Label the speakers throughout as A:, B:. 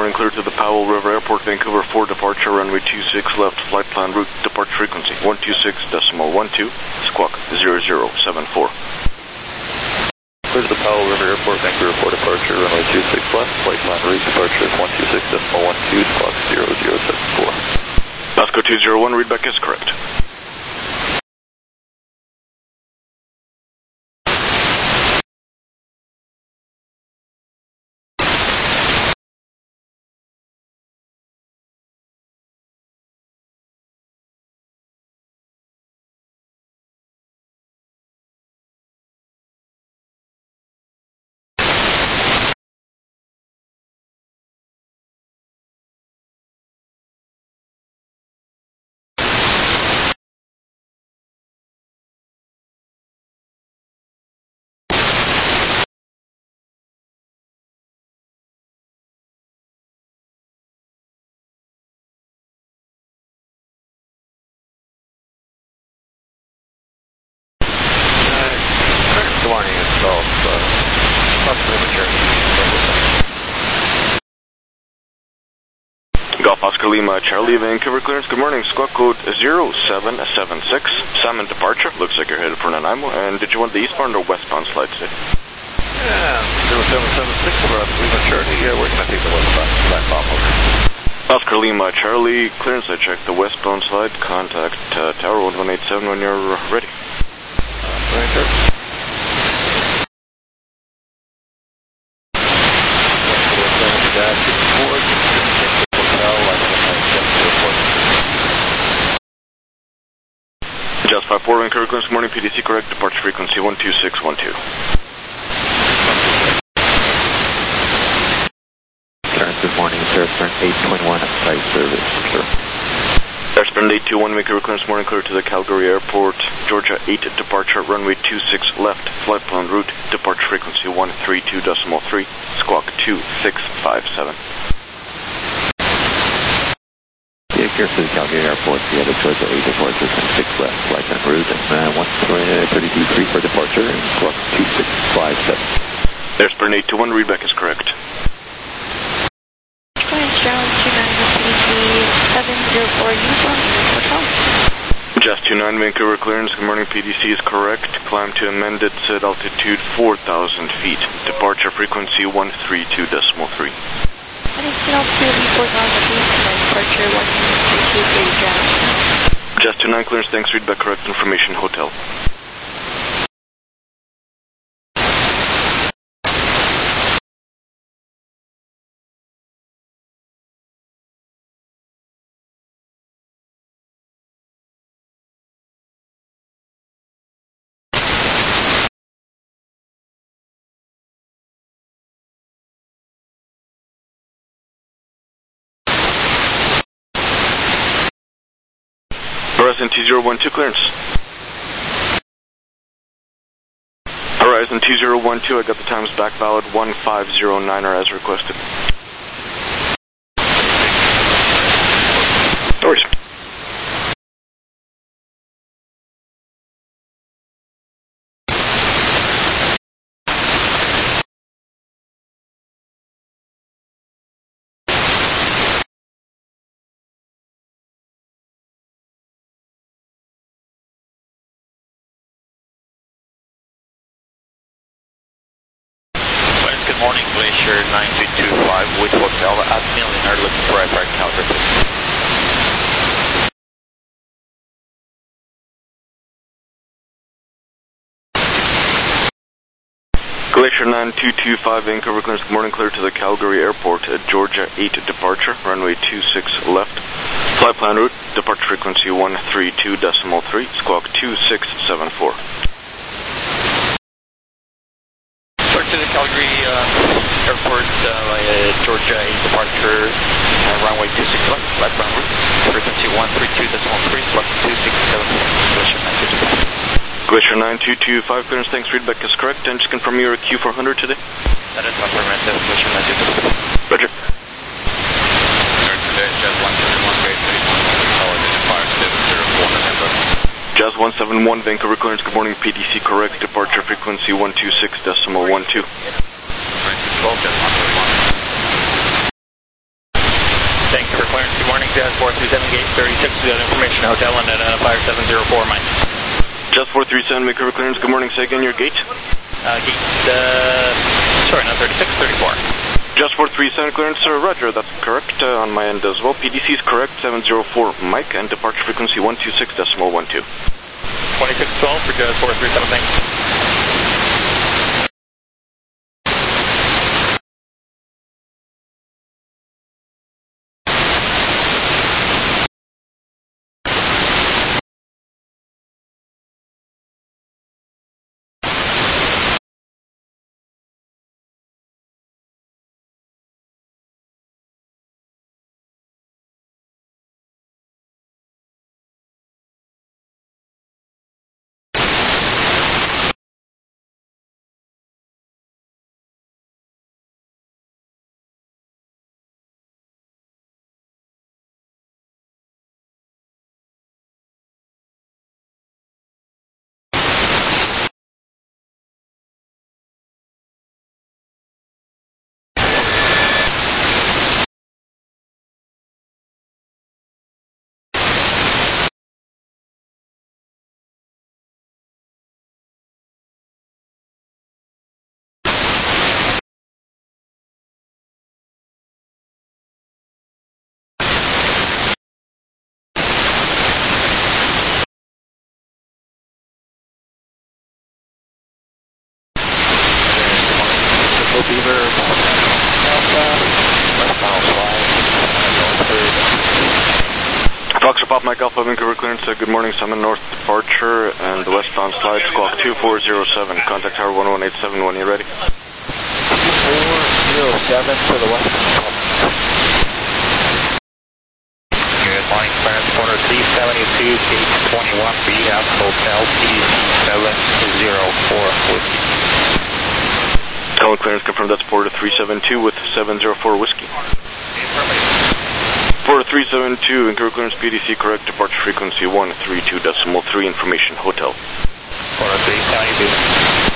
A: morning, clear to the Powell River Airport, Vancouver 4, departure, runway 26 left, flight plan route, departure frequency 126.12, squawk 0074.
B: Clear to the Powell River Airport, Vancouver 4, departure, runway 26 left, flight plan route, departure 126.12, squawk 0074.
A: Vasco 201, readback is correct. Golf Oscar Lima, Charlie, Vancouver clearance. Good morning. Squawk code 0776. Salmon departure. Looks like you're headed for Nanaimo. And did you want the eastbound or westbound slide today?
B: Yeah, 0776 for us. Lima, Charlie. Yeah, we're going to take the westbound slide off.
A: Oscar Lima, Charlie, clearance. I checked the westbound slide. Contact Tower 1187 when you're ready.
B: Right, sir.
A: Just 54 Vancouver clearance. Good morning, PDC correct. Departure frequency 12612.
B: Good morning, it's Airspring 821 at site service, sir.
A: Airspring 821 Vancouver clearance. Morning, clear to the Calgary Airport, Georgia 8 departure, runway 26 left, flight plan route, departure frequency 132.3, squawk 2657.
B: Yeah, clear to the Calgary Airport, the Georgia 8 departure, 26 left, flight plan route, and 132.3 for departure, and squawk 2657.
A: Airspring 821, readback is correct. Just 29 Vancouver clearance. Good morning, PDC is correct. Climb to amended set altitude 4,000 feet. Departure frequency 132.3. Just 29 clearance. Thanks. Readback correct. Information hotel. Horizon 2012 clearance. Horizon 2012, I got the times back valid 1509er as requested. No worries.
C: Good morning, Glacier 9225 with Hotel at Millionaire, looking for right Calgary.
A: Glacier 9225 Vancouver clearance. Good morning, clear to the Calgary Airport at Georgia 8 departure, runway 26 left, flight plan route, departure frequency 132.3, squawk 2674.
C: To the Calgary Airport, Georgia 8 departure, runway 26 left, flight plan route, frequency 132.3, squawk 2674.
A: Glacier 9225 clearance, thanks, readback is correct, and just confirm you're a Q400 today?
C: That is affirmative, Glacier 9225.
A: Roger. Jazz 171 Vancouver clearance, good morning, PDC correct, departure frequency 126.12.
C: Jazz 437, gate 36, we got information, hotel and identifier 704, Mike.
A: Jazz 437, make cover clearance. Good morning, say again your gate.
C: Gate, sorry, not 36, 34.
A: Jazz 437 clearance, roger, that's correct on my end as well. PDC is correct, 704 Mike, and departure frequency 126.12.
C: 2612 for Jazz 437, thanks.
B: Beaver, westbound flight,
A: Foxtrot Pop Mike Alpha, Vancouver clearance, good morning, Summon North departure, and the westbound slide, squawk 2407, contact tower 1187 when you're ready.
B: 2407 to the westbound.
C: Good morning, clearance, corner 372, gate 21B, out hotel PDC 704 Whiskey.
A: Calling clearance, confirmed that's Porter 372 with 704 Whiskey. Porter 372, Vancouver clearance, PDC correct, departure frequency 132.3, information, hotel.
C: Porter 372.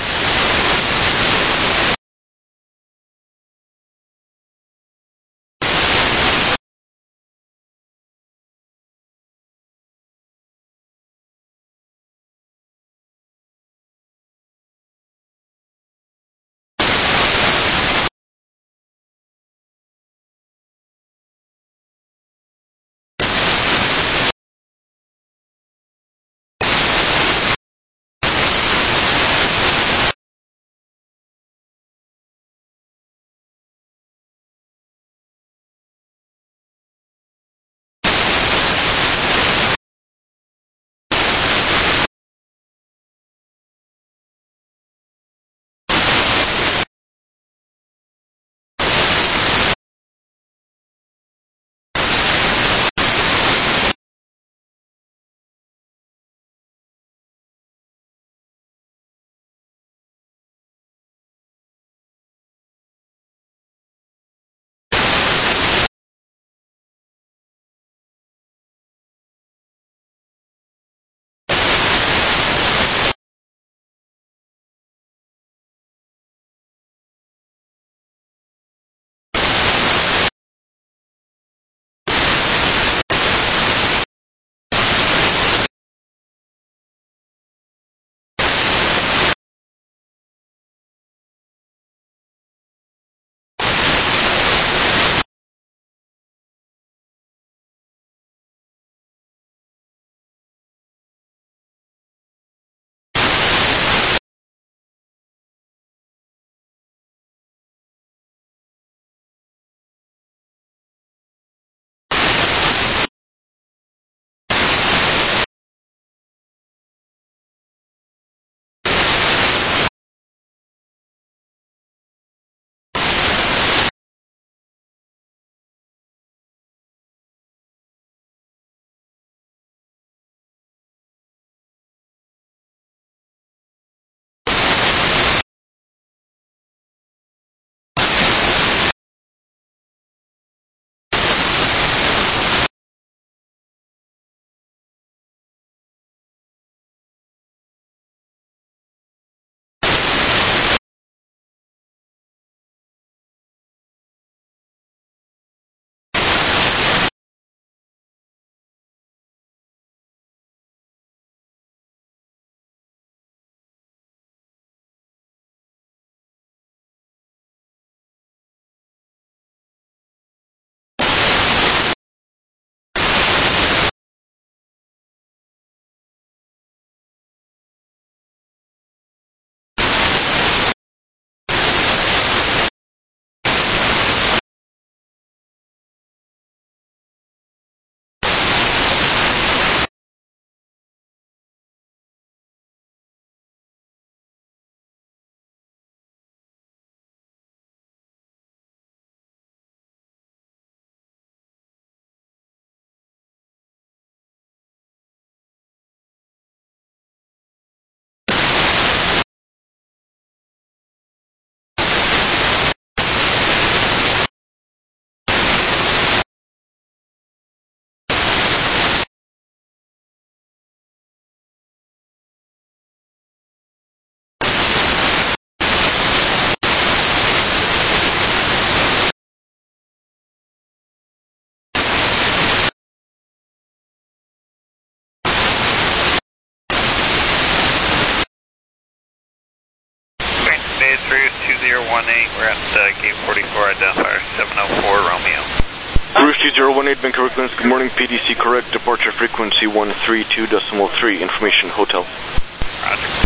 C: we're at gate 44, identifier 704 Romeo.
A: Rouge 2018, Vancouver Clearance, good morning, PDC correct, departure frequency 132.3, information hotel.
C: Roger.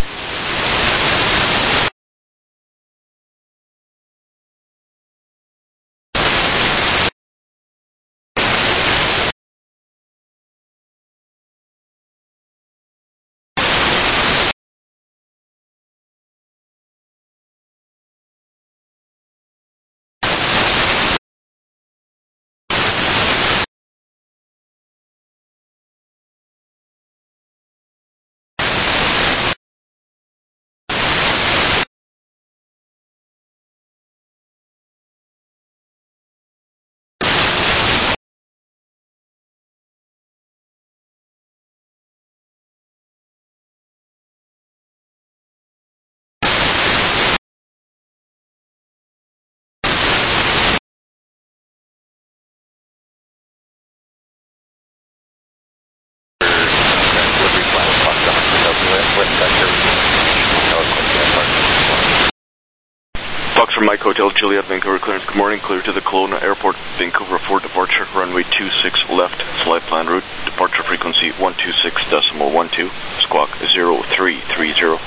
A: Fox from Mike Hotel, Juliet, Vancouver Clearance, good morning, clear to the Kelowna Airport, Vancouver for departure, runway 26 left, flight plan route, departure frequency 126.12, squawk 0330.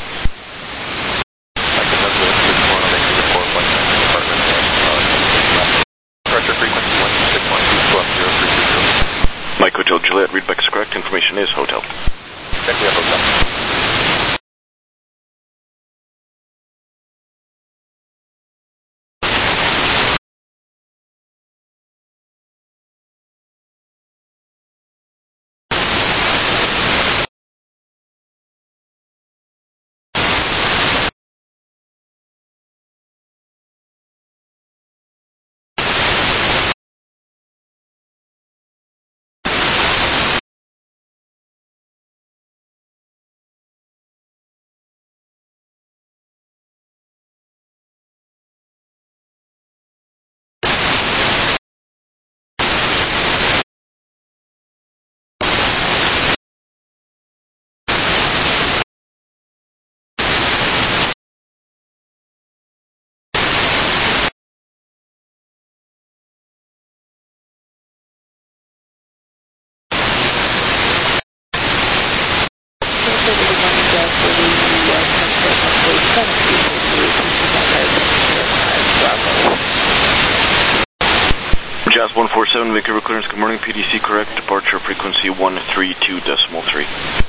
B: Departure frequency 126.12, squawk 0330.
A: Mike Hotel, Juliet, readback is correct, information is hotel.
B: Exactly, hotel.
A: Jazz 147, Vancouver Clearance, good morning, PDC correct, departure frequency 132.3.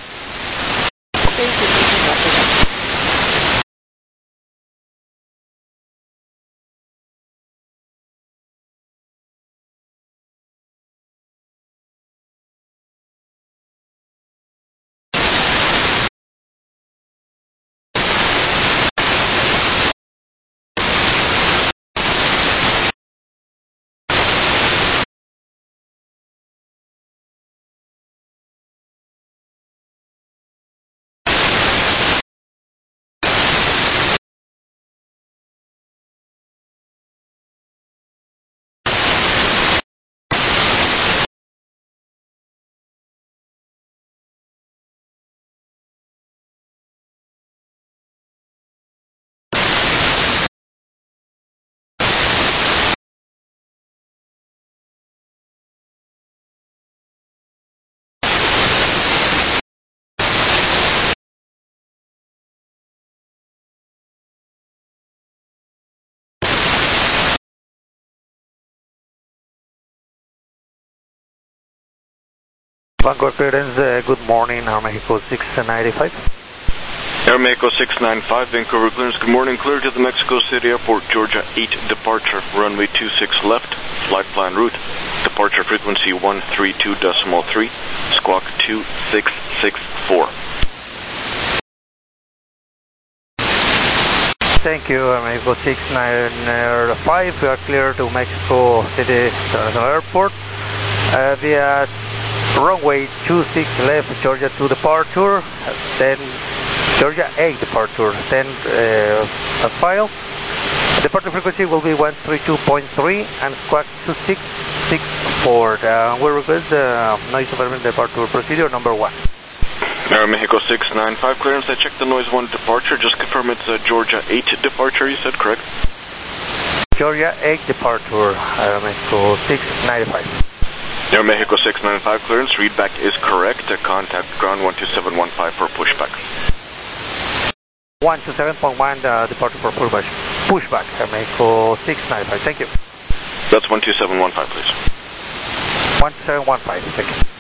D: Vancouver Clearance, good morning, Aeromexico 695.
A: Aeromexico 695, Vancouver Clearance, good morning, clear to the Mexico City Airport, Georgia 8 departure, runway 26 left, flight plan route, departure frequency 132.3, squawk 2664.
D: Thank you, Aeromexico 695, we are clear to Mexico City International Airport via runway 26 left, Georgia 2 departure, then Georgia 8 departure, then file. Departure frequency will be 132.3 and squawk 2664. We request the noise environment departure procedure number 1.
A: Aeromexico 695 clearance, I checked the noise 1 departure, just confirm it's Georgia 8 departure, you said, correct?
D: Georgia 8 departure, Mexico 695.
A: Air Mexico 695 clearance, readback is correct. Contact ground 12715 for pushback.
D: 127.1 departure for pushback, Air Mexico 695, thank you.
A: That's 12715, please.
D: 1715, thank you.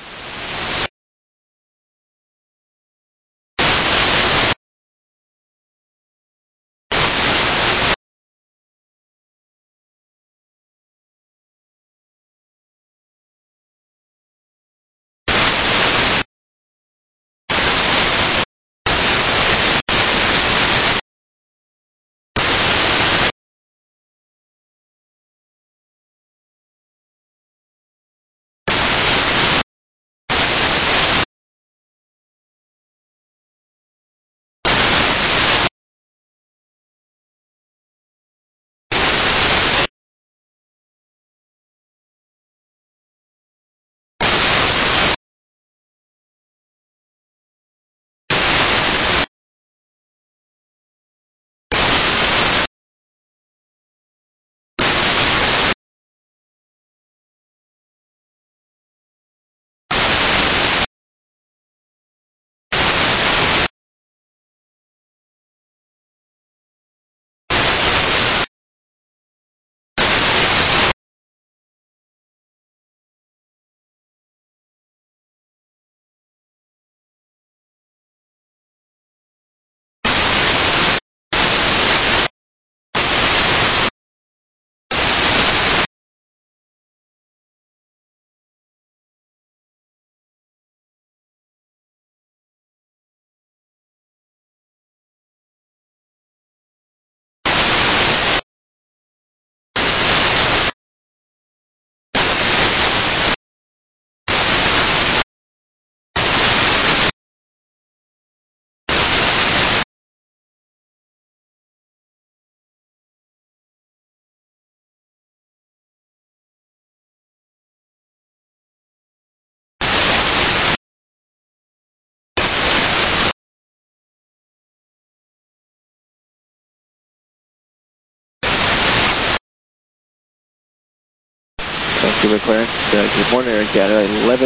B: Vancouver clearance. Good morning, Air Canada.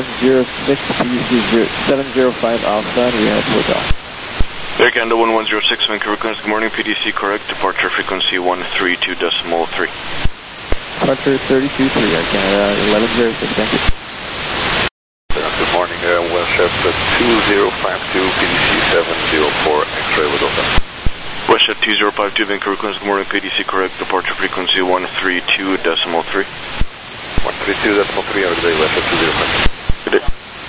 B: 1106 PDC 705 Alpha. We have hotel.
A: Air Canada 1106 Vancouver clearance. Good morning, PDC correct. Departure frequency 132.3.
B: Departure 323, Air Canada 1106. Thank you.
E: Good morning, WestJet 2052 PDC 704 X-ray with open.
A: WestJet 2052 Vancouver clearance. Good morning, PDC correct. Departure frequency 132.3.
E: 132.3 every day, WestJet 205.
A: Good day.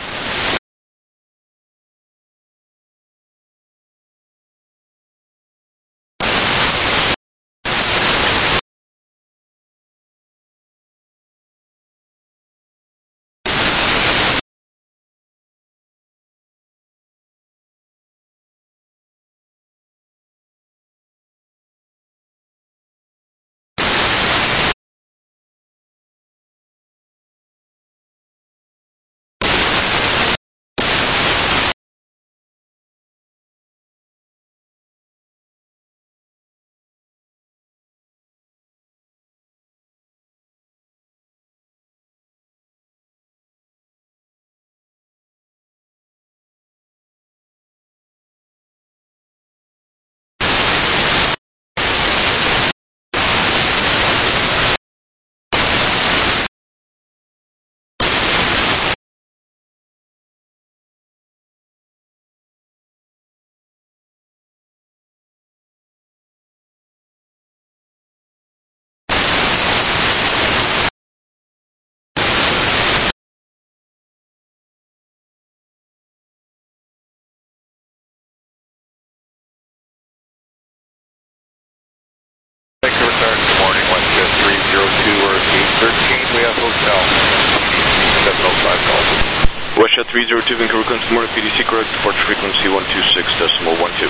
E: Good morning, WestJet 302 or 813. We have hotel. PDC 705 calls.
A: WestJet 302 Vancouver clearance. Good morning, PDC correct. Departure frequency 126.12.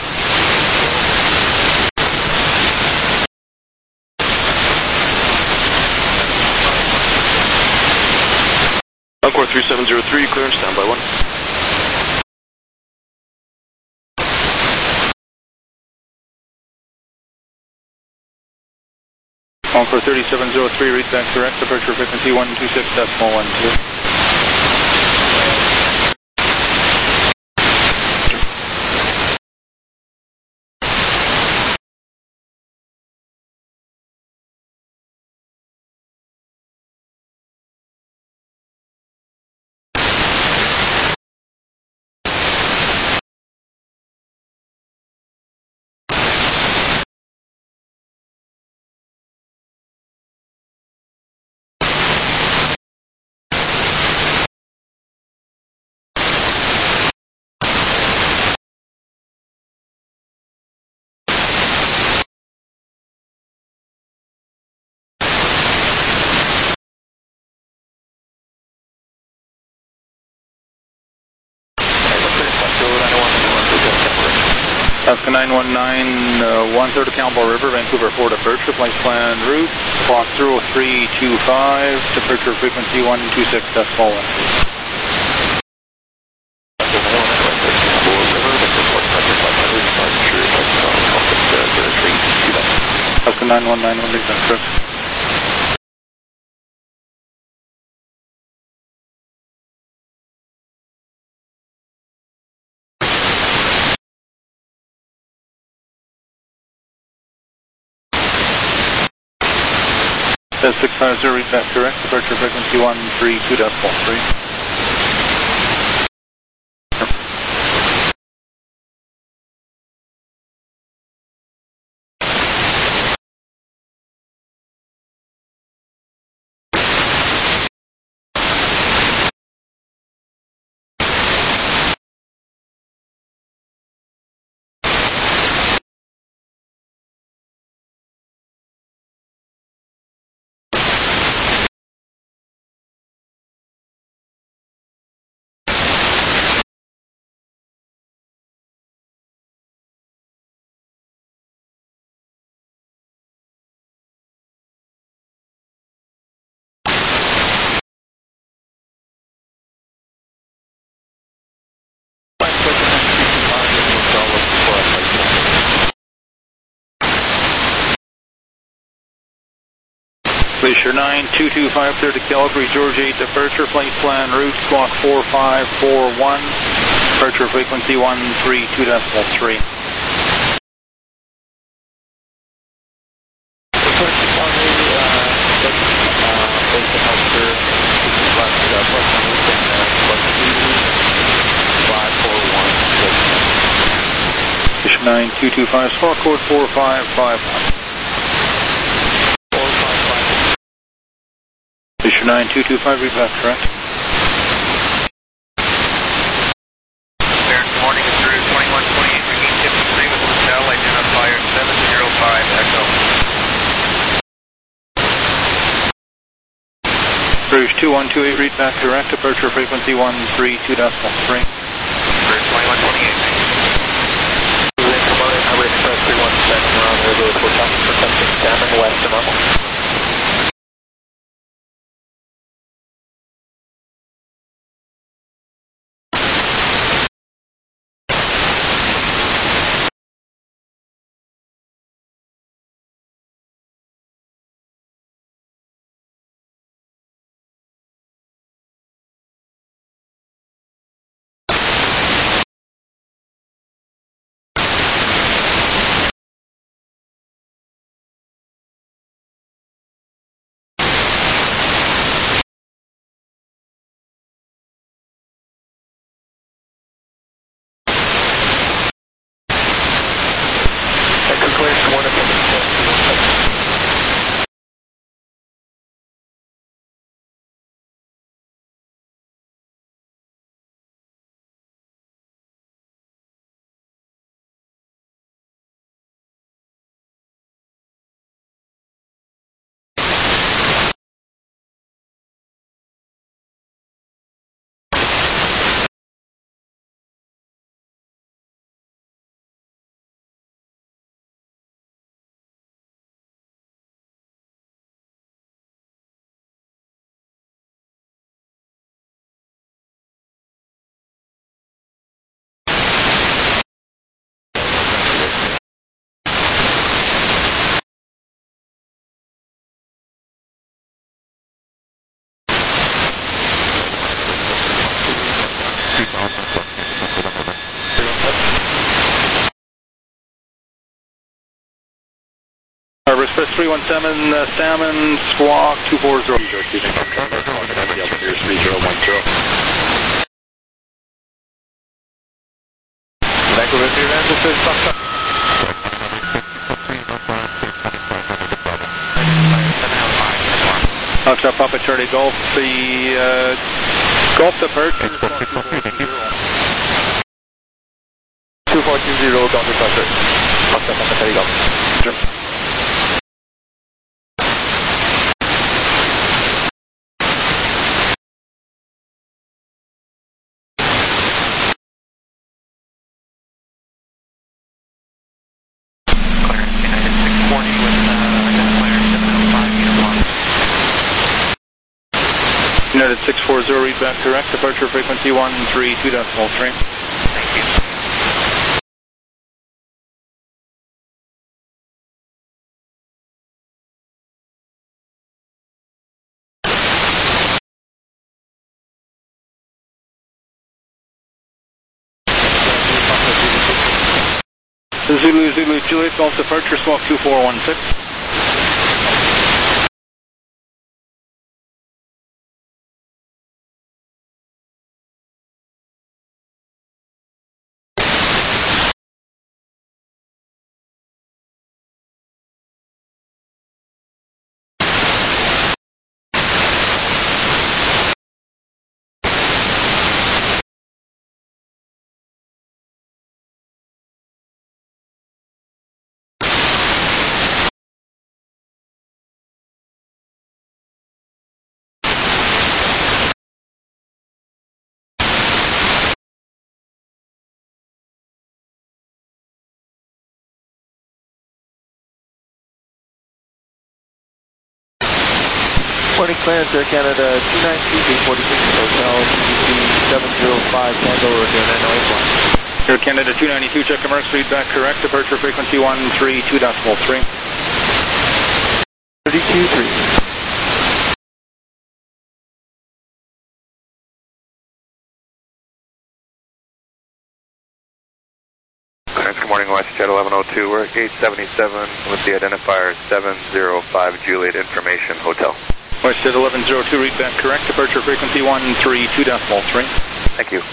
A: Encore 3703, clearance, standby 1.
F: Encore 3703, read back correct, departure frequency 126.12. Alaska 919, 1/3 of Campbell River, Vancouver 4 departure, flight plan route, clock 0325, departure frequency 126.1. Alaska 919, 1 read correct. That's 650, read back correct, departure frequency 132.3. Glacier 9, 225, clear to Calgary, Georgia 8 departure, flight plan route, clock 4541, departure frequency 132.3. Glacier 9, 225, squawk code 4551. Glacier 9, 225, read back correct.
C: Good morning, it's Route 2128, regain 53 with hotel, identifier 705, Echo.
F: Rouge 2128, read back correct, departure frequency 132.3.
C: Route 2128. Highway Express 317, around here, those 4 times for testing, Salmon west to normal.
F: Express 317, Salmon, Squawk 240.
C: Vancouver 3 this is
F: Foxtrot Papa Charlie Golf, the Golf departure,
C: 2420 Golf departure. Foxtrot Papa Charlie Golf.
F: United 640, read back correct, departure frequency 132.3.
C: Thank you.
F: Zulu Juliet, Golf departure, Squawk 2416.
C: Morning clearance, Air Canada 292, 46 Hotel, CC 705, Tango, Rodeo 981.
F: Air Canada 292, check commercial, read back correct, departure frequency 132.3.
C: 32.3.
E: Good morning, WestJet 1102. We're at gate 77 with the identifier 705 Juliet Information Hotel.
F: WestJet 1102, read back correct, departure frequency 132.3.
E: Thank you.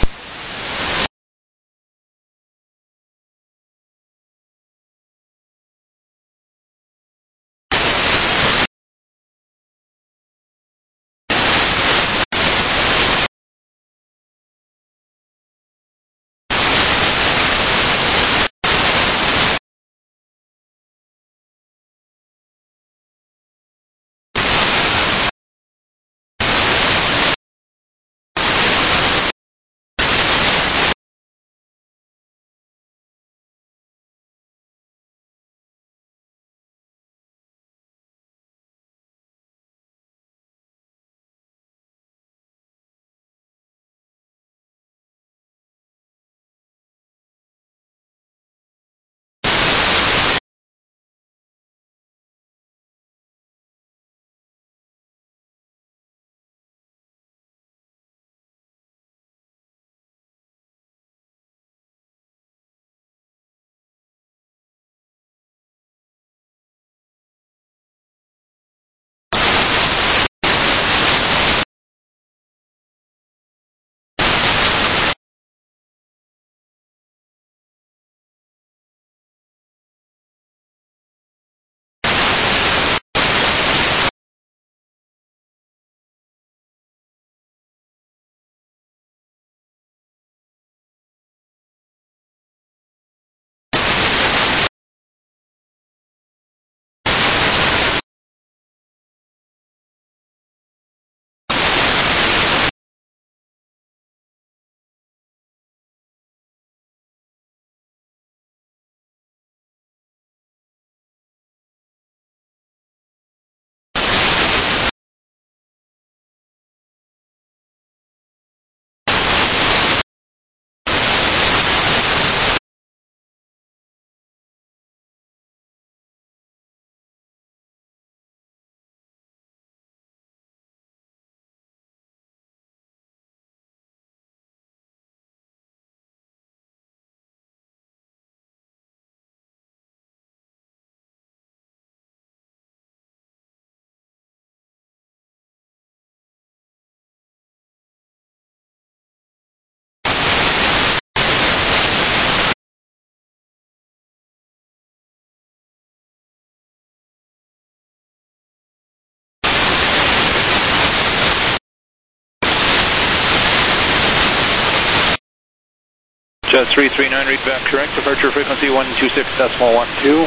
F: Jet 339, read back correct. Departure frequency 126.12.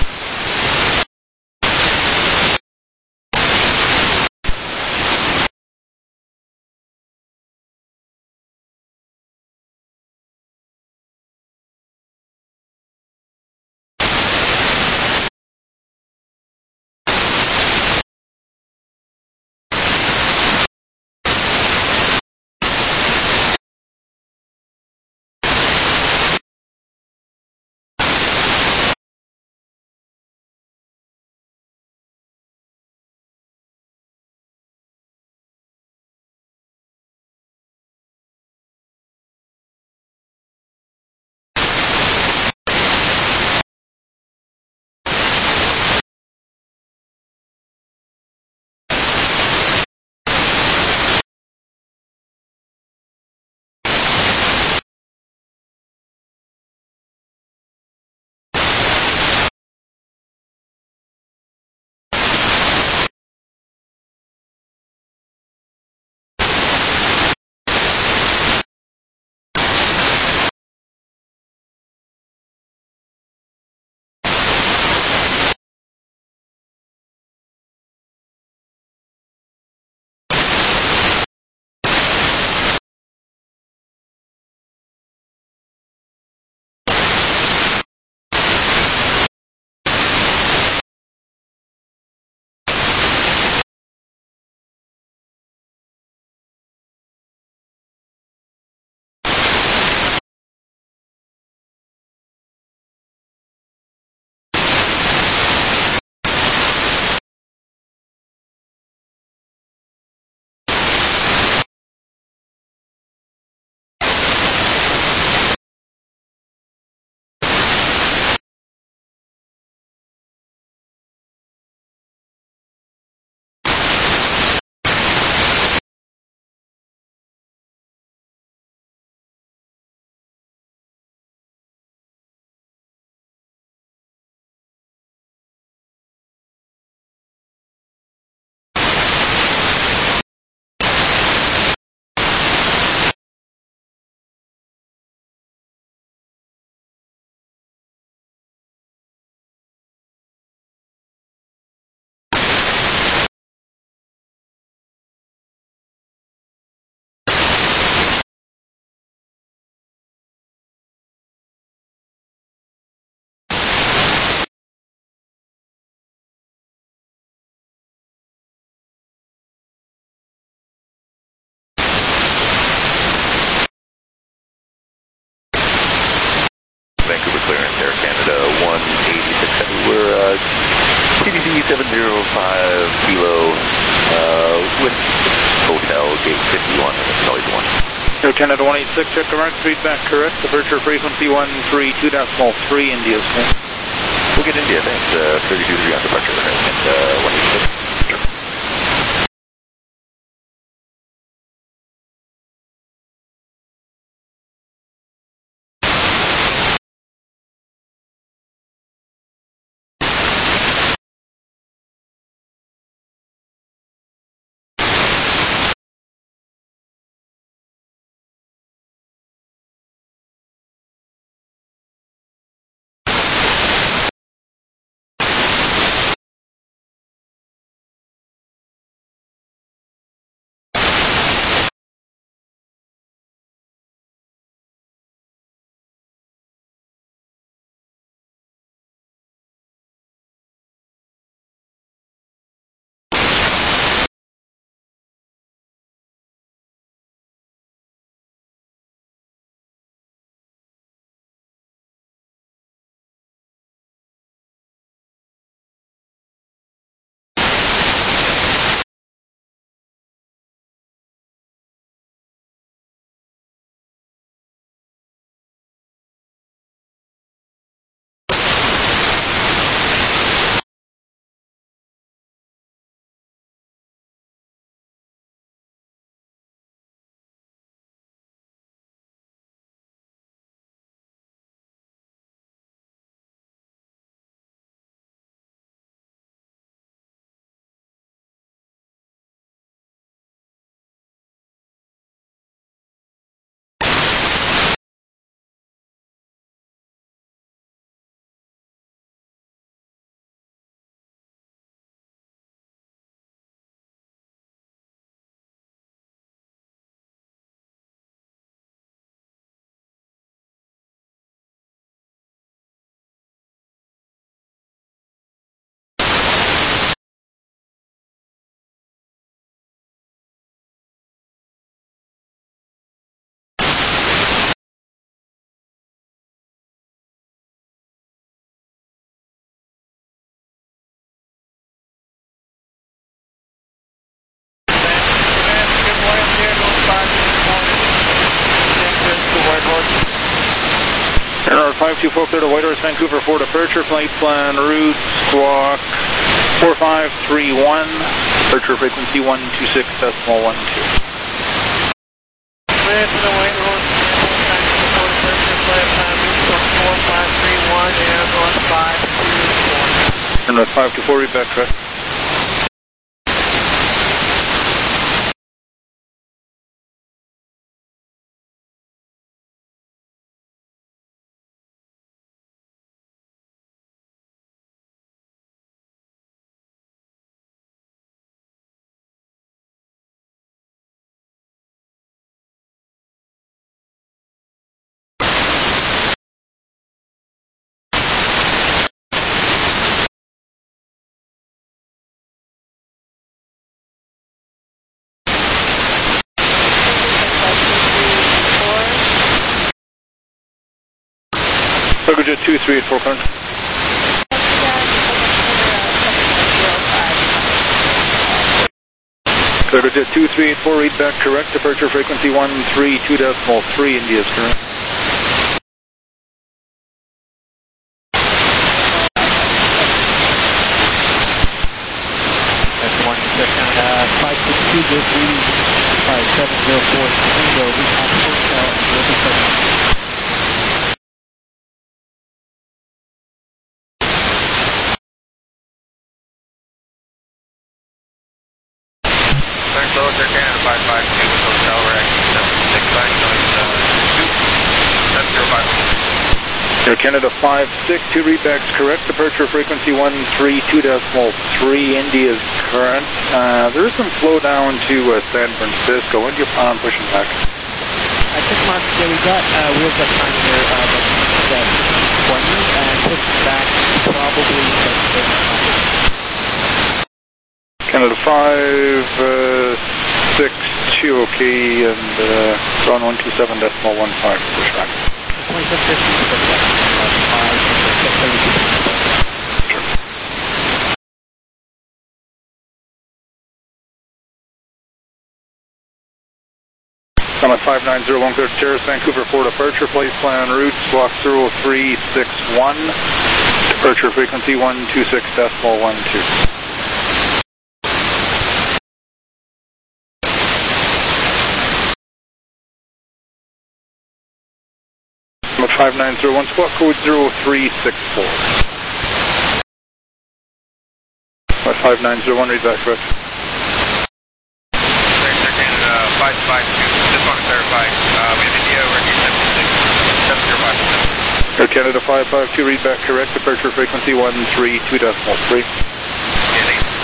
B: Vancouver clearance, Air Canada 186. We're TDC 705 Kilo with Hotel Gate 51 and Charlie 1.
F: Air Canada 186, check the marks, read back correct. Departure frequency 132.3, India.
B: We'll get India, thanks. 32 degree on departure, and 186.
F: Canada 524 clear to Whitehorse, Vancouver 4 departure, flight plan route, squawk 4531, departure frequency 126.12.
D: Clear to the Whitehorse, Vancouver 4 departure, flight plan route, squawk 4531, Airbus 524.
F: And with 524, read back correct. Cargojet 2384, current. Cargojet 2384, read back correct, departure frequency 132.3, India's current.
D: That's 1 562, go 5704, Tango, recon hotel, and Riverside.
E: Soldier Canada 552 with hotel rec 765 noise 2 705.
F: Air Canada 562, read back's correct, departure frequency 132.3, India's current. There is some flow down to San Francisco. When do you plan on pushing back?
D: I think, Mark, yeah, we got wheels up time here, that 20, and pushing back probably
F: Canada 562, okay, and ground 127.15, push back.
D: 2650,
F: Summit 5901, clear to Terrace, Vancouver 4 departure, flight plan route, squawk 0361, departure frequency 126.12. Summit 5901, squawk code 0364. Summit 5901, read back correct.
E: Canada 552, just want to clarify, we have India, we're at 705.
F: Air Canada 552, read back correct, departure frequency 132.3.
E: Yeah,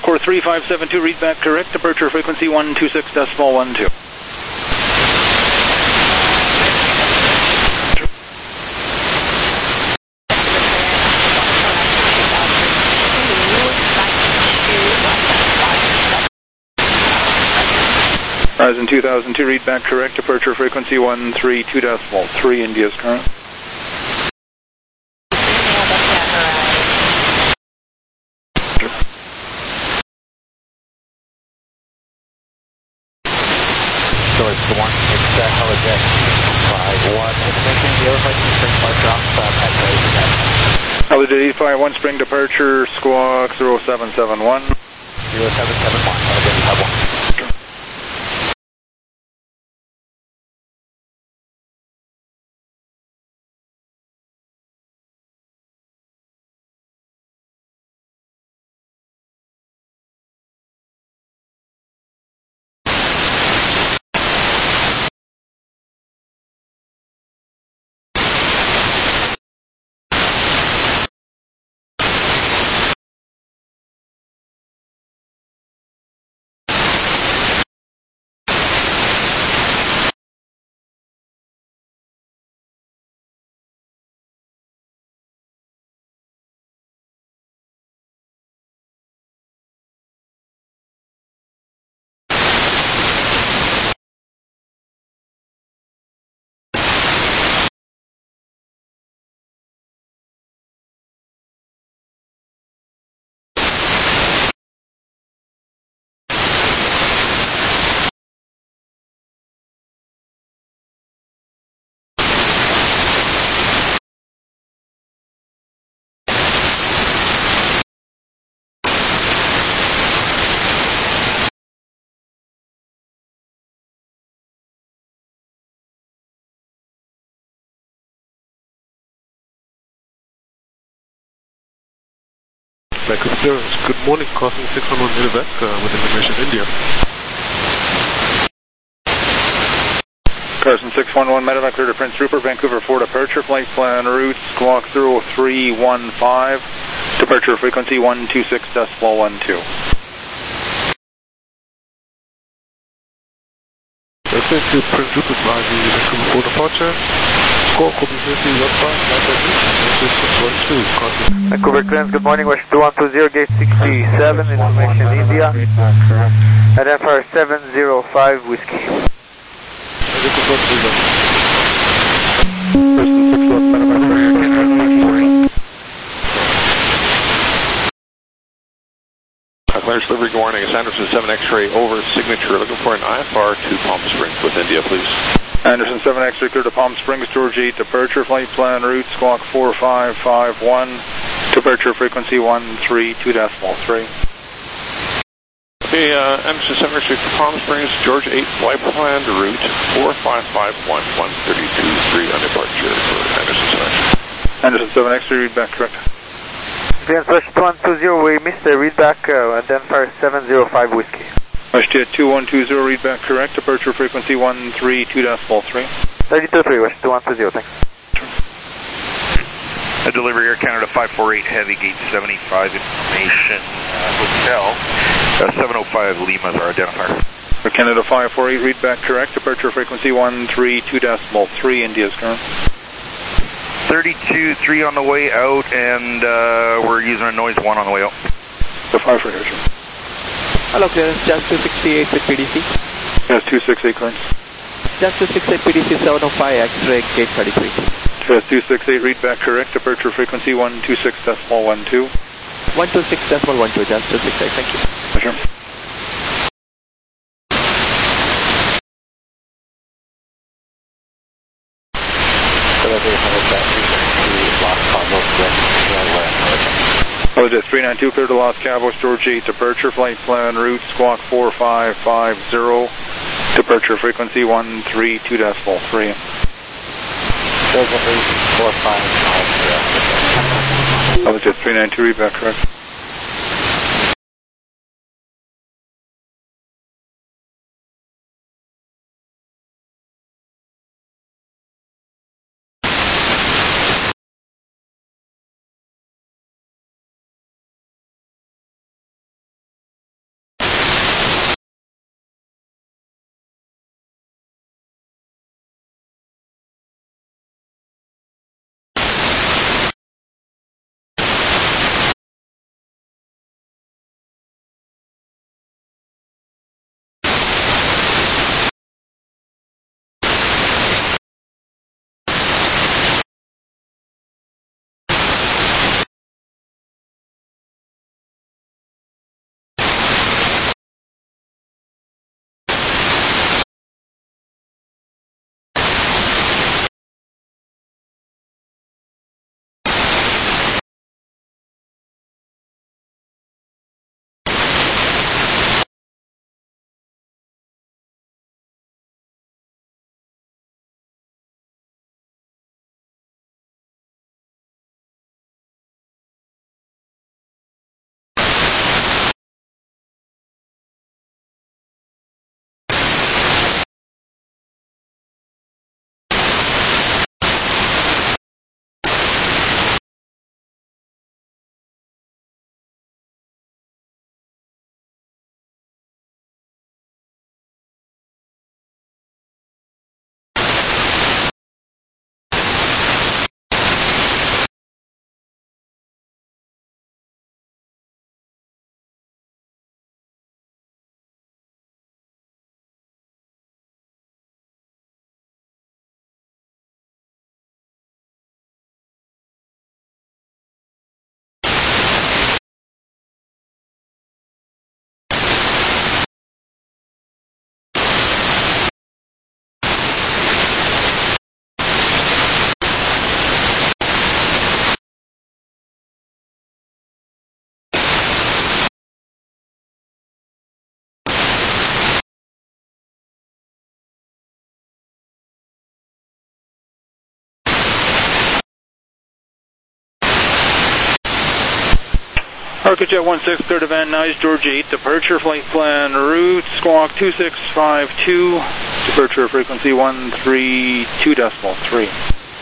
F: 43,572, read back correct, departure frequency 126.12. Horizon 2002, read back correct, departure frequency 132.3, India's current.
B: So it's the one, it's Holodeck 51, information, the other flight spring departure off
F: Holiday 851, spring departure, squawk 0771.
B: 0771, Holiday 51.
G: Vancouver Clearance, good morning, crossing 611 Medevac with information India.
F: Carson 611, Medevac, clear to Prince Rupert, Vancouver 4 departure, flight plan route, squawk 0315, departure frequency 126.12.
G: Okay, to Prince Rupert by the Vancouver 4 departure. Squawk will be 50
D: Vancouver clearance, good morning, West 2120, gate 67, information India. Identifier 705 Whiskey.
E: Clearance delivery, good morning. It's Anderson 7 X-ray over signature. Looking for an IFR to Palm Springs with India, please.
F: Anderson 7 X-ray, clear to Palm Springs, George 8 departure, flight plan route, squawk 4551, departure frequency 132.3.
E: Okay, Anderson 7 X-ray for Palm Springs, George 8 flight plan route 4551, 132.3 on departure for Anderson 7 X-ray.
F: Anderson 7 X-ray, read back correct.
D: Clearance West 2120, we missed the readback, identifier 705 Whiskey.
F: WestJet 2120, read back correct, departure frequency 132.3.
D: 32.3, West 2120, thanks.
H: A delivery Air Canada 548 Heavy, gate 75, information, hotel, 705 Lima is our identifier.
F: Air Canada 548, read back correct, departure frequency 132.3, India's current.
H: 32.3 on the way out, and we're using a noise 1 on the way out.
F: The 548, sure.
C: Hello, clearance, Jazz 268 with PDC.
F: Jazz 268, clearance.
C: Jazz 268 PDC 705, X-ray, gate 33.
F: Jazz 268, read back correct, departure frequency 126.12.
C: 126.12, Jazz 268, thank you.
F: Sure. Holiday 392, clear to Los Cabos, George 8 departure, flight plan route, squawk 4550, departure frequency 132.3. Holiday 392, read back correct. ArcaJet 16, clear to Van Nuys, Georgia 8, departure, flight plan route, squawk 2652, departure frequency 132.3.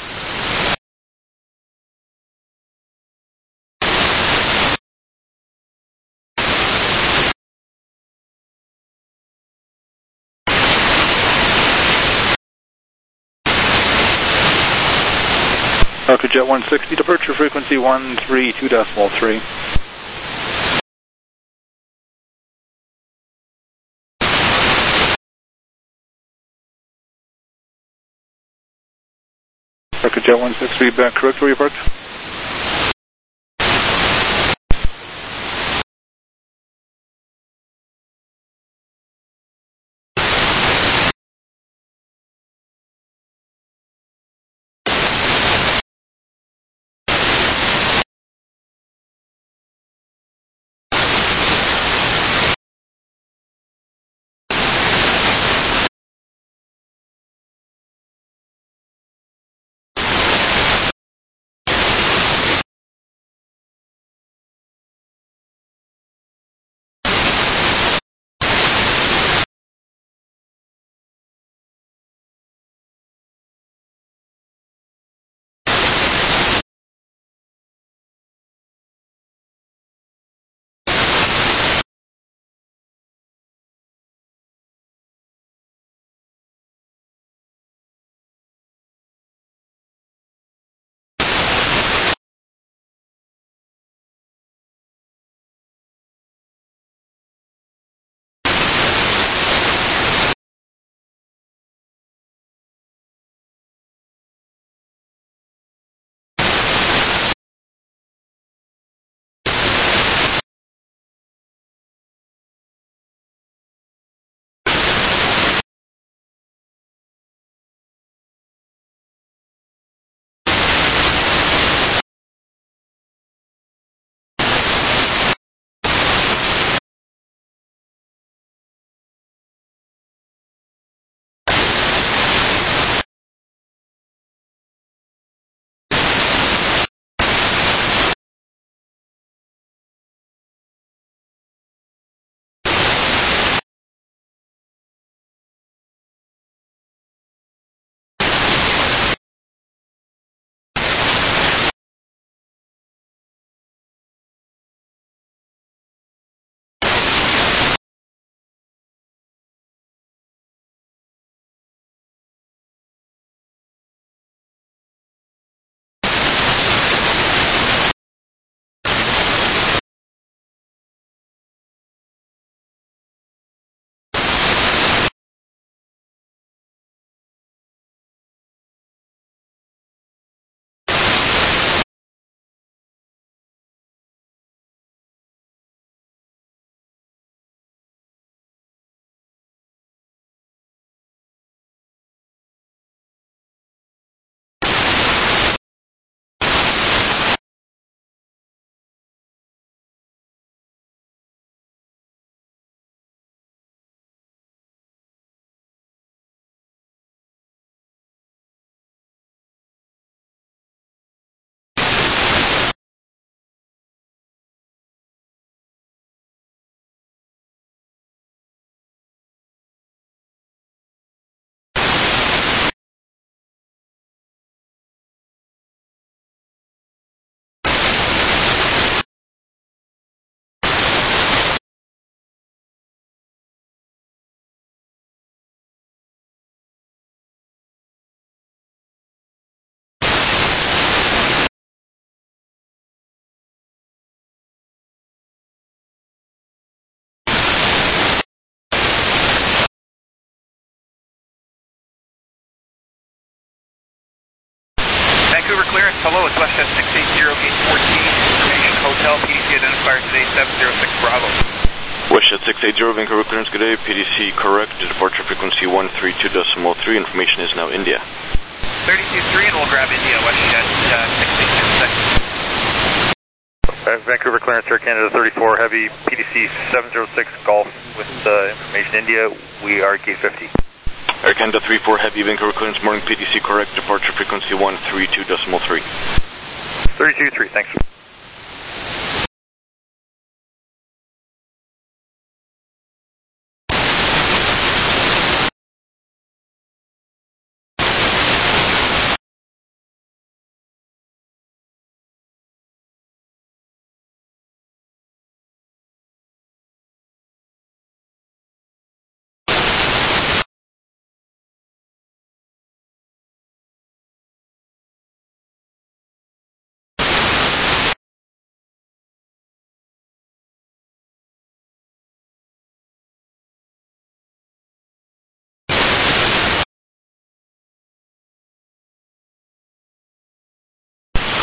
F: ArcaJet 160, departure frequency 132.3. ArcaJet 160, back correct where you parked.
I: Vancouver clearance, hello, it's WestJet 680, gate 14, information, hotel, PDC identifier today, 706 Bravo.
A: WestJet 680, Vancouver clearance, good day, PDC correct, departure frequency 132.3, information is now India.
I: 32.3 and we'll grab India, WestJet 680.
H: Vancouver clearance, Air Canada 34, heavy, PDC 706 Golf with information India, we are gate 50.
A: Air Canada 34 heavy, Vancouver clearance, morning PDC correct, departure frequency 132.3.
H: 32.3, thanks.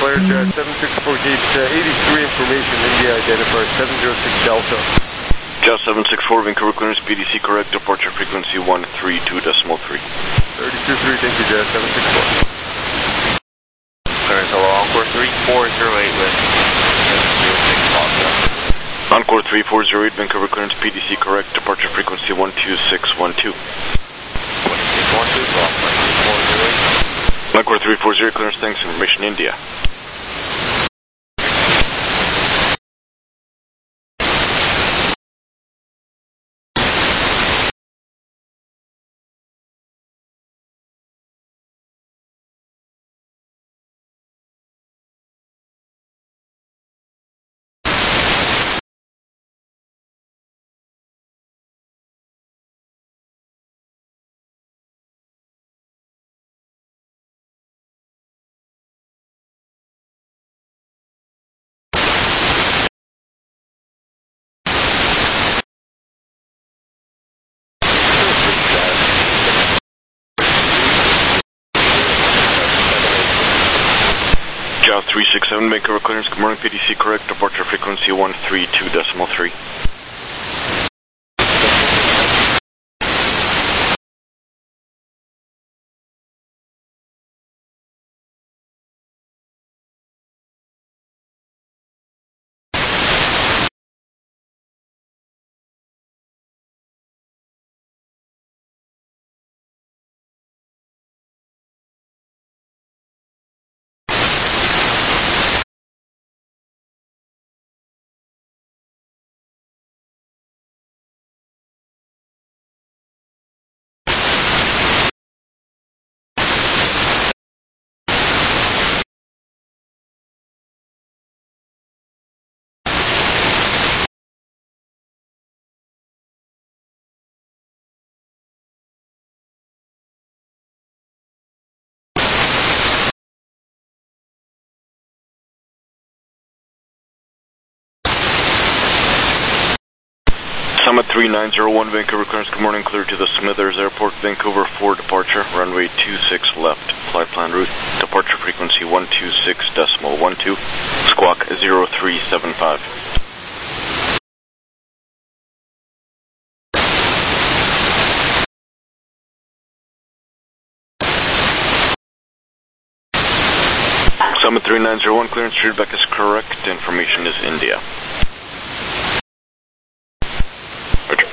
J: cleared 764 gauge 83 information, India identifier 706 Delta.
A: Jet 764, Vancouver clearance, PDC correct, departure frequency 132.3.
J: 32.3, thank you, Jet 764.
C: Clearance, hello, Encore 3408 with 706 Delta.
A: Encore 3408, Vancouver clearance, PDC correct, departure frequency 12612.
C: 12612,
A: Encore 340, clearance, thanks, information, India. Jow 367, Vancouver clearance, good morning, PDC correct, departure frequency 132.3. Summit 3901, Vancouver clearance, good morning, clear to the Smithers Airport, Vancouver for departure, runway 26 left, flight plan route, departure frequency 126.12, squawk 0375. Summit 3901, clearance, feedback is correct, information is India. Roger.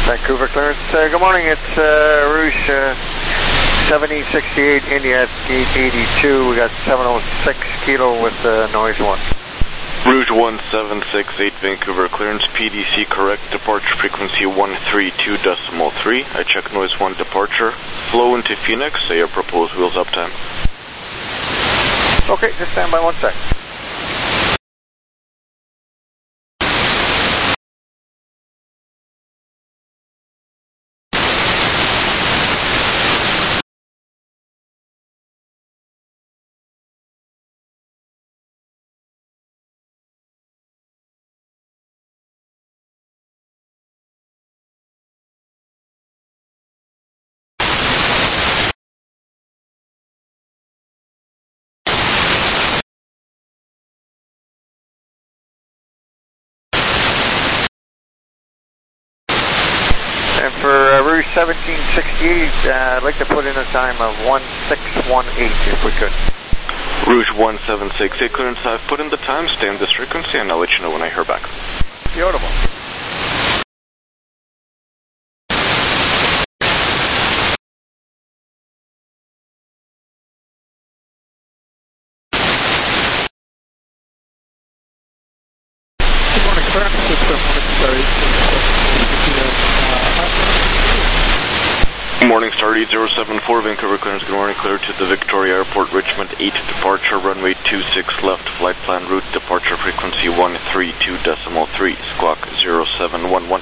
K: Vancouver clearance. Good morning, it's Rouge 1768 India at gate 82. We got 706 kilo with noise 1.
A: Rouge 1768 Vancouver clearance, PDC correct, departure frequency 132.3. I check noise 1 departure, flow into Phoenix, say your proposed wheels up time.
K: Okay, just stand by 1 sec. And for Rouge 1768, I'd like to put in a time of 1618 if we could.
A: Rouge 1768 clearance, I've put in the time, stay on this frequency, and I'll let you know when I hear back.
K: Beautiful.
G: Good morning, clearance system.
A: Good morning, Stardate 074, Vancouver clearance. Good morning, clear to the Victoria Airport, Richmond 8 departure, runway 26 left, flight plan route, departure frequency 132.3, squawk 0711.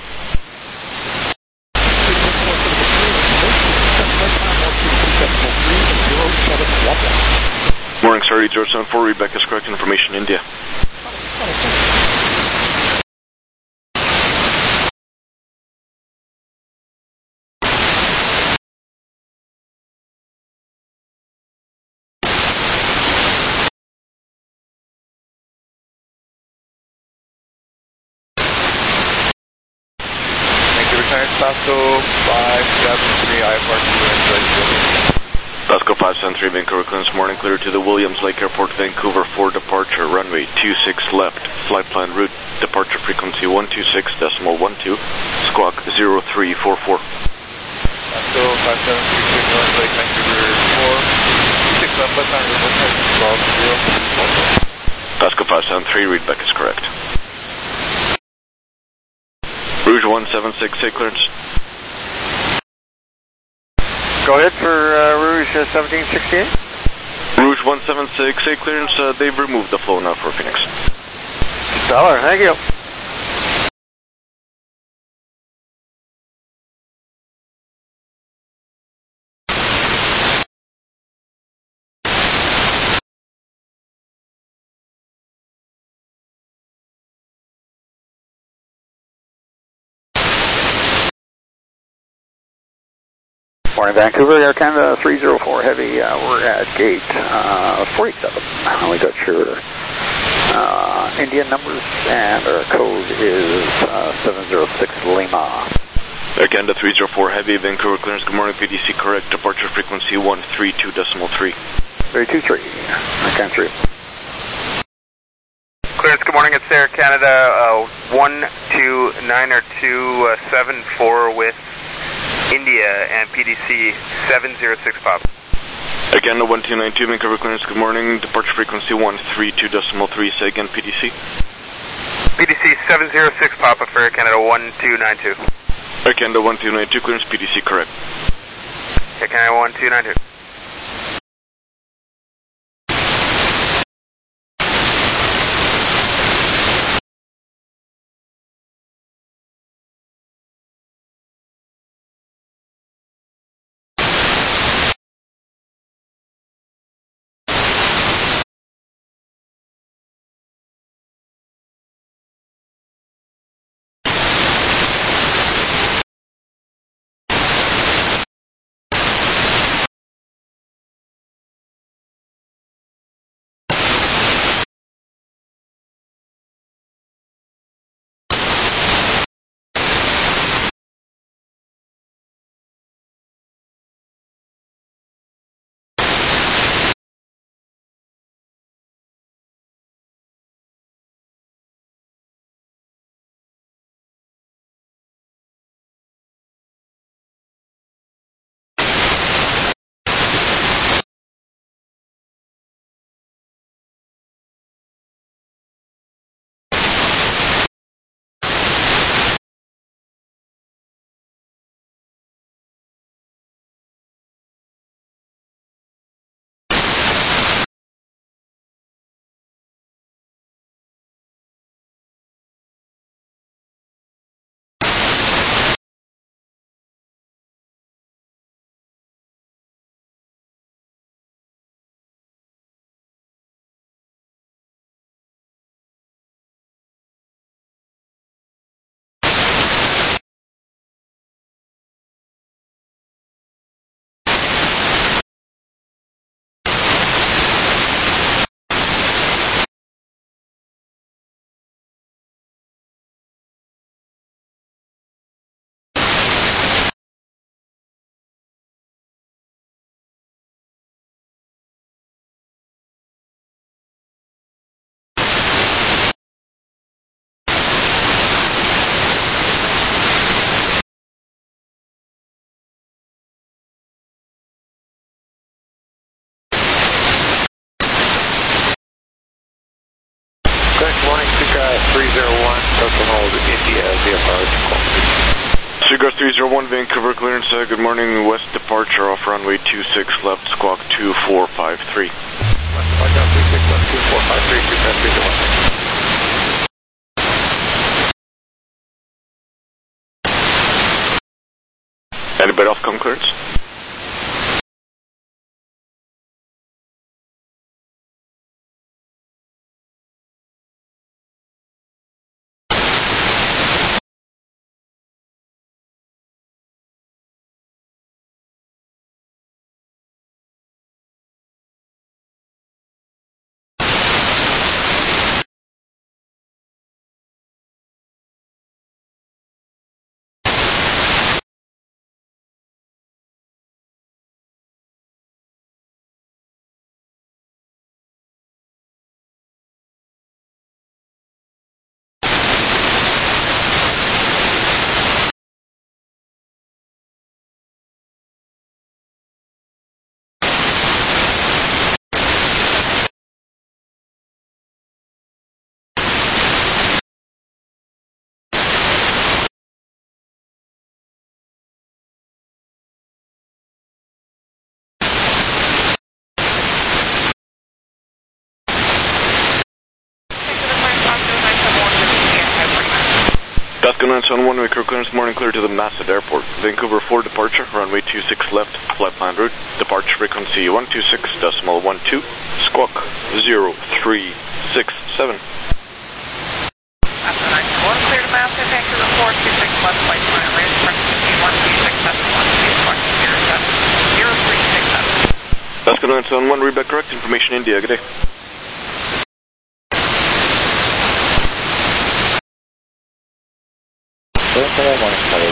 A: Morning, Stardate 074, read back as correct information, India.
J: Pasco 573 IFR 2
A: Pasco 573 Vancouver clearance, morning clear to the Williams Lake Airport, Vancouver 4 departure, runway 26 left, flight plan route, departure frequency 126.12, squawk 0344.
J: Pasco 573 Williams Lake, Vancouver 4, 26 left, flight plan route,
A: Pasco 573, readback is correct. Rouge 1768 clearance.
K: Go ahead for Rouge 1768.
A: Rouge 1768 clearance, they've removed the flow now for Phoenix.
K: Stellar, thank you.
L: Morning, Vancouver, Air Canada 304 Heavy. We're at gate 47. We got your Indian numbers, and our code is 706 Lima.
A: Air Canada 304 Heavy, Vancouver clearance. Good morning, PDC correct. Departure frequency 132.3.
L: 323. I can't see.
I: Clearance, good morning. It's Air Canada 129er274 with India and PDC 706 Pop.
A: Again, 1292 Vancouver clearance. Good morning. Departure frequency 132.3. Say again, PDC.
I: PDC 706 Papa for Air Canada 1292.
A: Air Canada 1292 clearance. PDC correct.
I: Air Canada 1292.
A: Cigar 301, Vancouver clearance, good morning, west departure off runway 26 left, squawk 2453.
K: West departure, 26 left, 2453, 2
A: Anybody off com clearance? Alaska 971, we crew clearance, morning clear to the Masset Airport. Vancouver 4 departure, runway 26 left, flight plan route, departure frequency 126.12, squawk 0367.
I: Alaska 971, clear to Masset, Vancouver 4, 26 left, flight plan route, frequency 126.12, departure 0367.
A: Alaska 971, read back correct, information India, good day.
B: Morning, color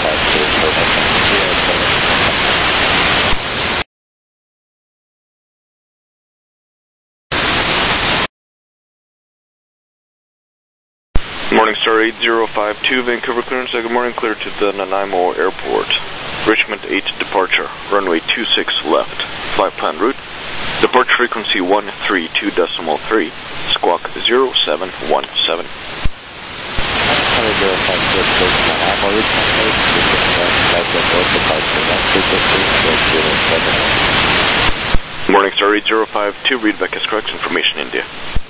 B: 052.
A: Morning Star 8052, Vancouver clearance, good morning, clear to the Nanaimo Airport. Richmond 8 departure, runway 26 left, flight plan route, departure frequency 132.3, squawk 0717. Morning Star 8052, read back as correct, information India.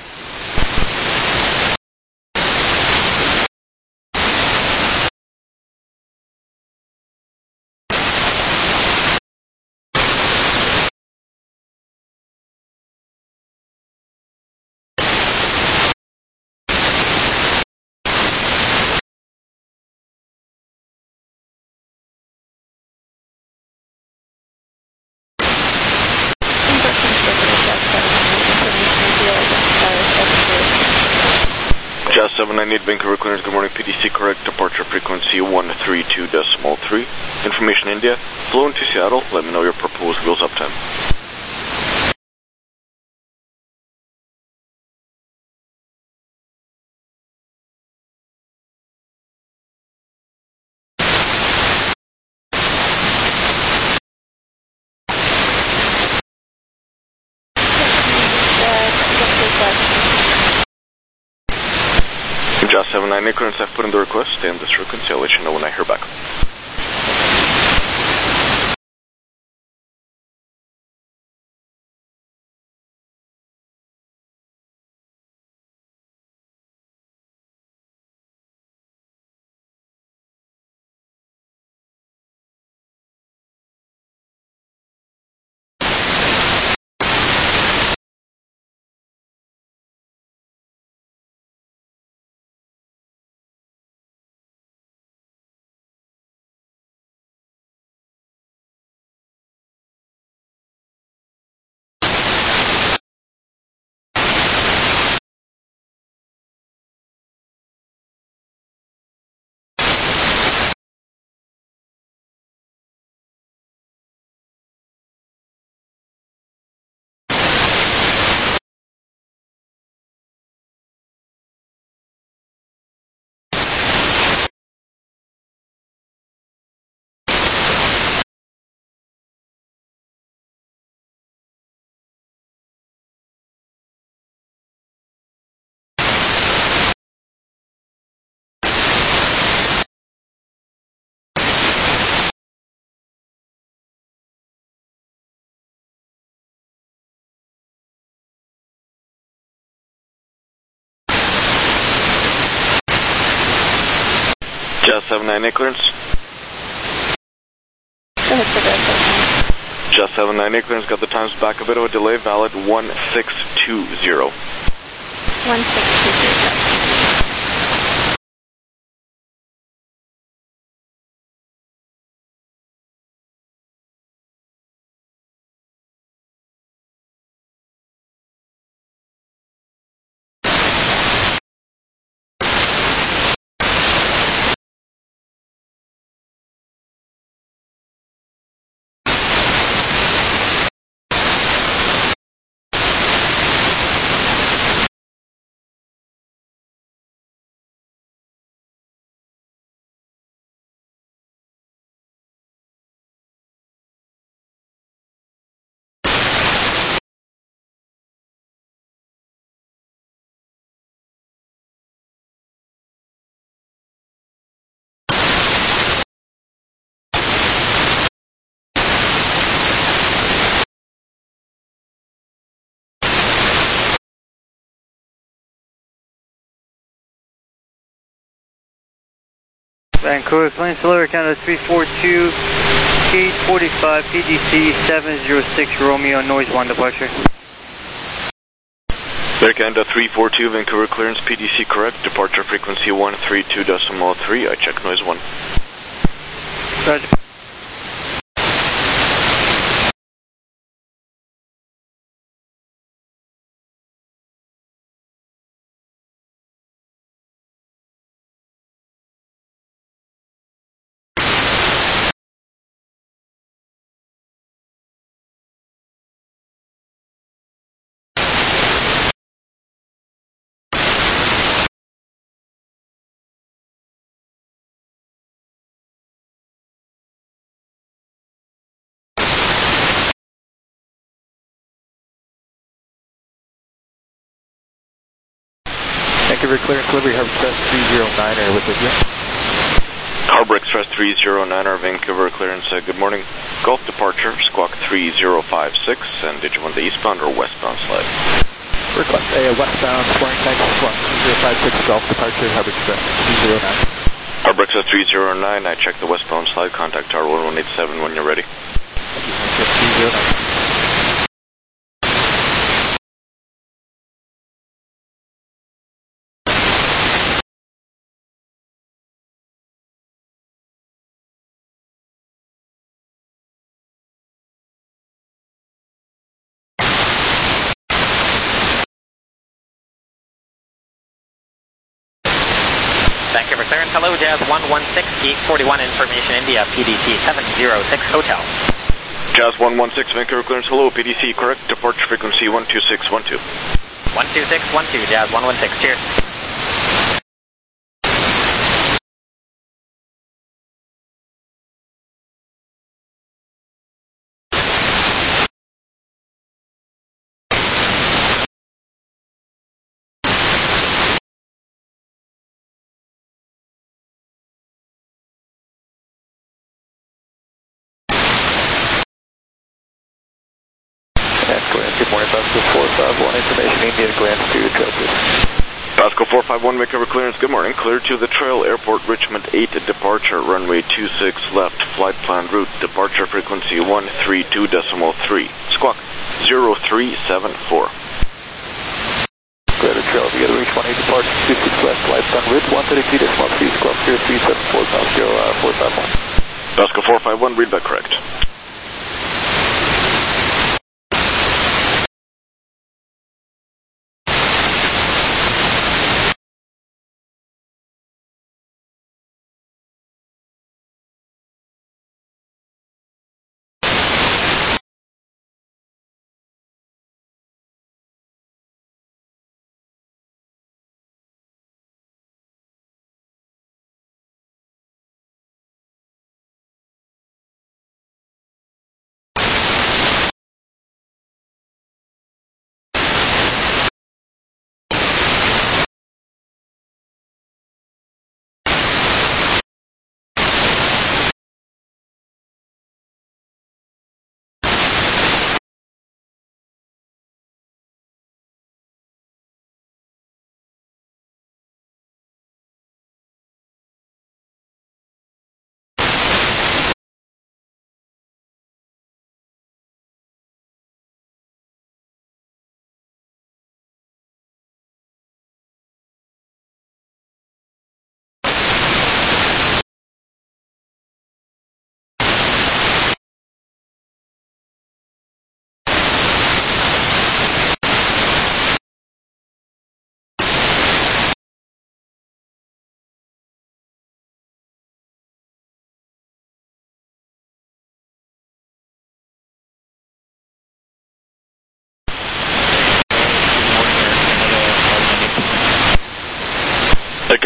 A: Jazz 798, Vancouver clearance, good morning, PDC correct, departure frequency 132.3. Information India, flown to Seattle, let me know your proposed wheels up time. Jazz 798, clearance, I've put in the request, stay on this frequency, I'll let you know when I hear back. Jazz 798 clearance.
M: Go ahead, sir.
A: Jazz 798 clearance, got the times back, a bit of a delay, valid 1620.
M: 1620.
N: Vancouver, Plains Delivery, Canada 342, gate 45, PDC 706, Romeo, noise 1 departure.
A: Air Canada 342, Vancouver clearance, PDC correct, departure frequency 132.3, I check noise 1.
N: Roger.
B: Vancouver clearance, delivery, Harbor Express 309 are with you.
A: Harbor Express 309 are Vancouver clearance, good morning. Gulf departure, squawk 3056, and did you want the eastbound or westbound slide?
B: Request a westbound flying taxi, squawk 3056, Gulf departure, Harbor Express 309.
A: Harbor Express 309, I check the westbound slide, contact tower 1187 when you're ready.
B: Thank you, Vancouver 309.
O: Vancouver clearance, hello, Jazz 116, Geek 41, information India, PDC 706, hotel.
A: Jazz 116, Vancouver clearance, hello, PDC correct, departure frequency 12612.
O: 12612, Jazz 116, cheers.
B: Good morning, Pasco 451, information India, Grand to Chelsea.
A: Pasco 451, Vancouver clearance, good morning. Clear to the Trail Airport, Richmond 8, departure, runway 26 left, flight plan route, departure frequency 132.3, squawk 0374.
B: Clear to Trail, together reach 18, departure 26 left, flight plan route 132.3, squawk 0374, Pasco 451.
A: Pasco 451, readback correct.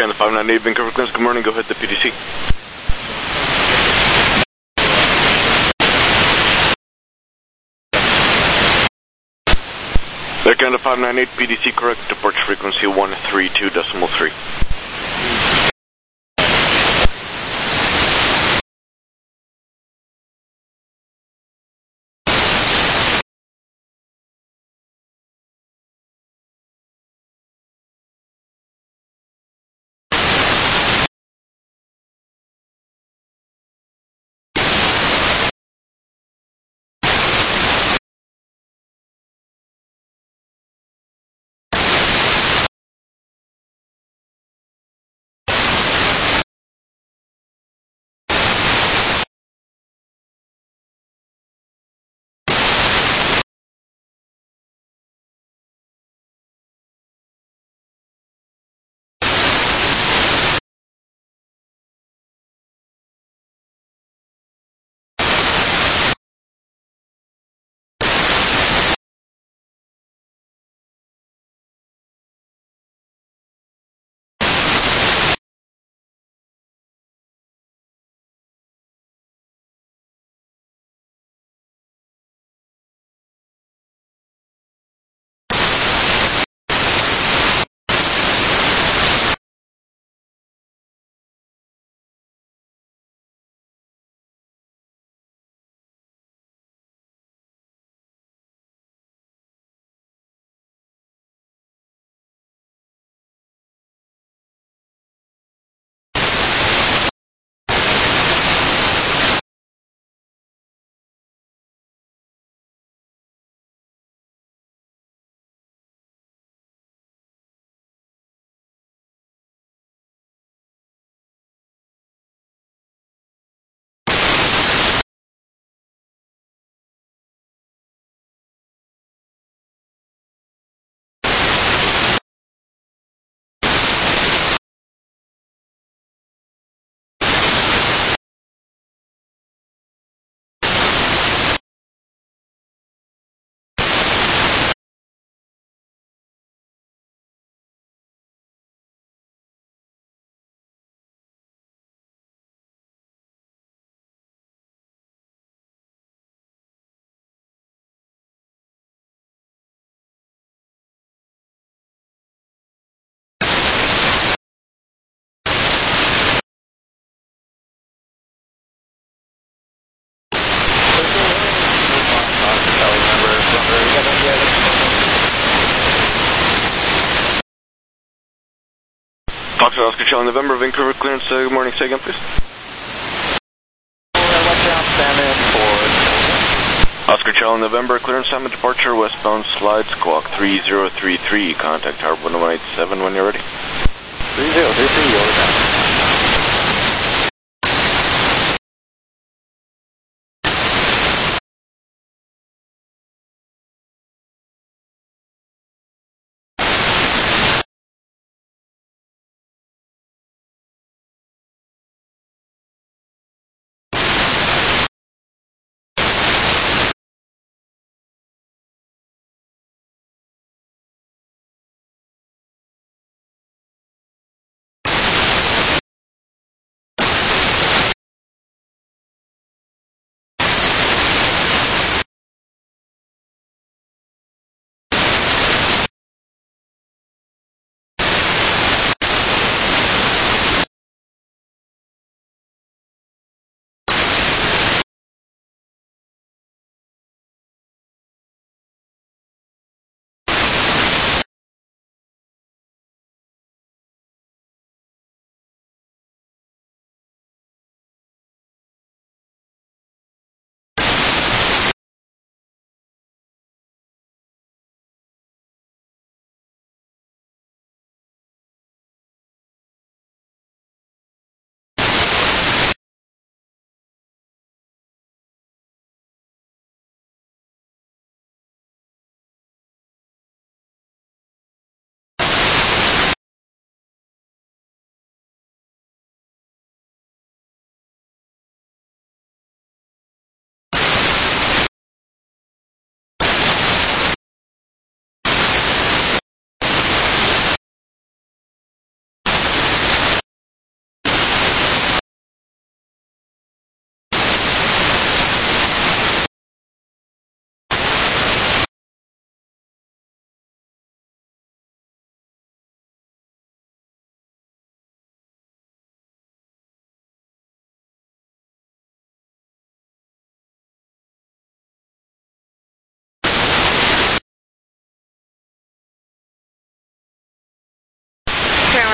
A: Canada 598 Vancouver Clearance, good morning, go ahead to PDC. Air Canada 598 PDC correct, departure frequency 132.3. Foxtrot Oscar Charlie November, Vancouver Clearance, good morning, say again please. Oscar Charlie November, clearance time of departure, westbound slide, squawk 3033, contact Tower 1187 when you're ready.
K: 3033, over time.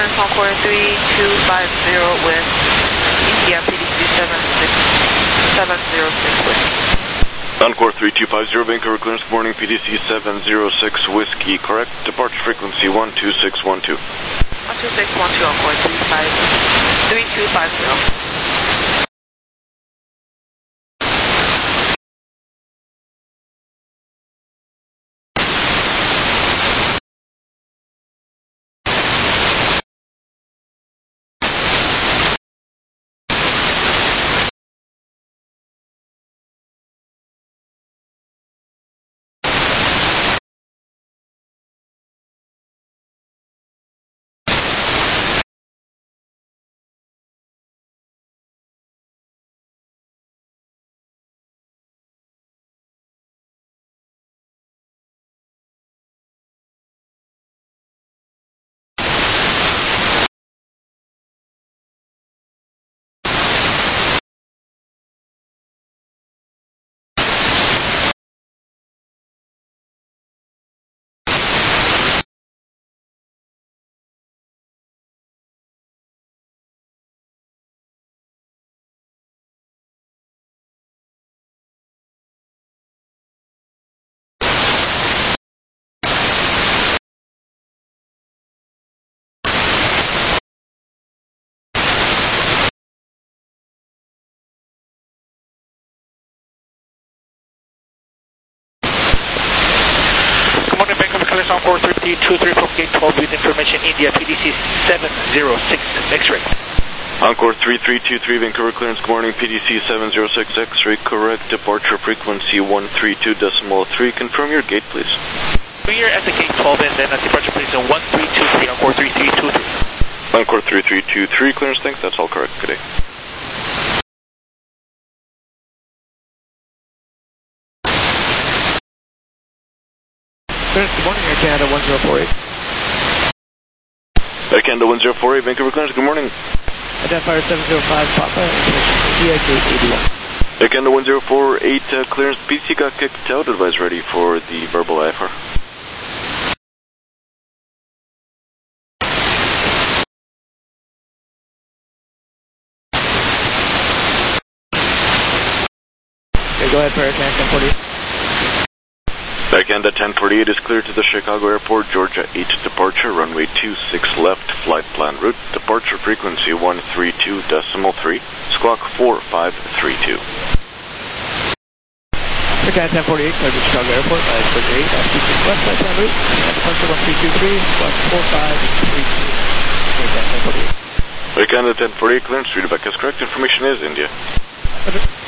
M: Clearance Encore 3250 with India PDC 706 Whiskey.
A: Encore 3250, Vancouver clearance, good morning, PDC 706 Whiskey, correct, departure frequency 12612.
M: 12612, Encore 3250.
I: Encore 3223 from gate 12 with information India PDC 706 X-ray.
A: Encore 3323 Vancouver clearance, good morning, PDC 706 X-ray, correct, departure frequency 132.3, confirm your gate please.
I: We are at the gate 12 and then at departure please on 1323, Encore 3323.
A: Encore 3323 clearance, thanks, that's all correct, good day.
P: Good morning, Air Canada 1048.
A: Air Canada 1048, Vancouver clearance, good morning.
P: Identifier 705 Papa, India gate 81.
A: Air Canada 1048, clearance, PC got kicked out, advise ready for the verbal IFR.
P: Okay, go ahead for Air Canada 1048.
A: Air Canada 1048 is clear to the Chicago Airport, Georgia 8 departure, runway 26 left, flight plan route, departure frequency 132.3, squawk 4532.
P: Air Canada 1048, clear to Chicago Airport, by Georgia 8, 26 left, flight plan route, departure 1323, squawk 4532. Air Canada 1048.
A: Air Canada 1048, clearance, feedback is correct, information is India.
P: Okay.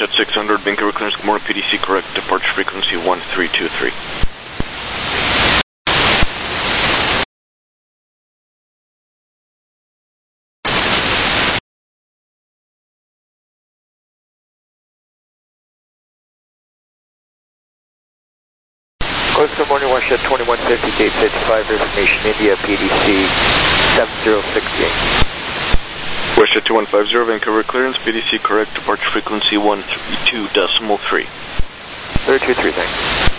A: Westshed 600, Vancouver clearance, good morning, PDC correct, departure frequency 1323.
K: Good morning, Westshed 2150, gate 55, information India, PDC 7068.
A: Westshed 2150, Vancouver clearance, PDC correct, departure frequency 132.3.
K: 323, thanks.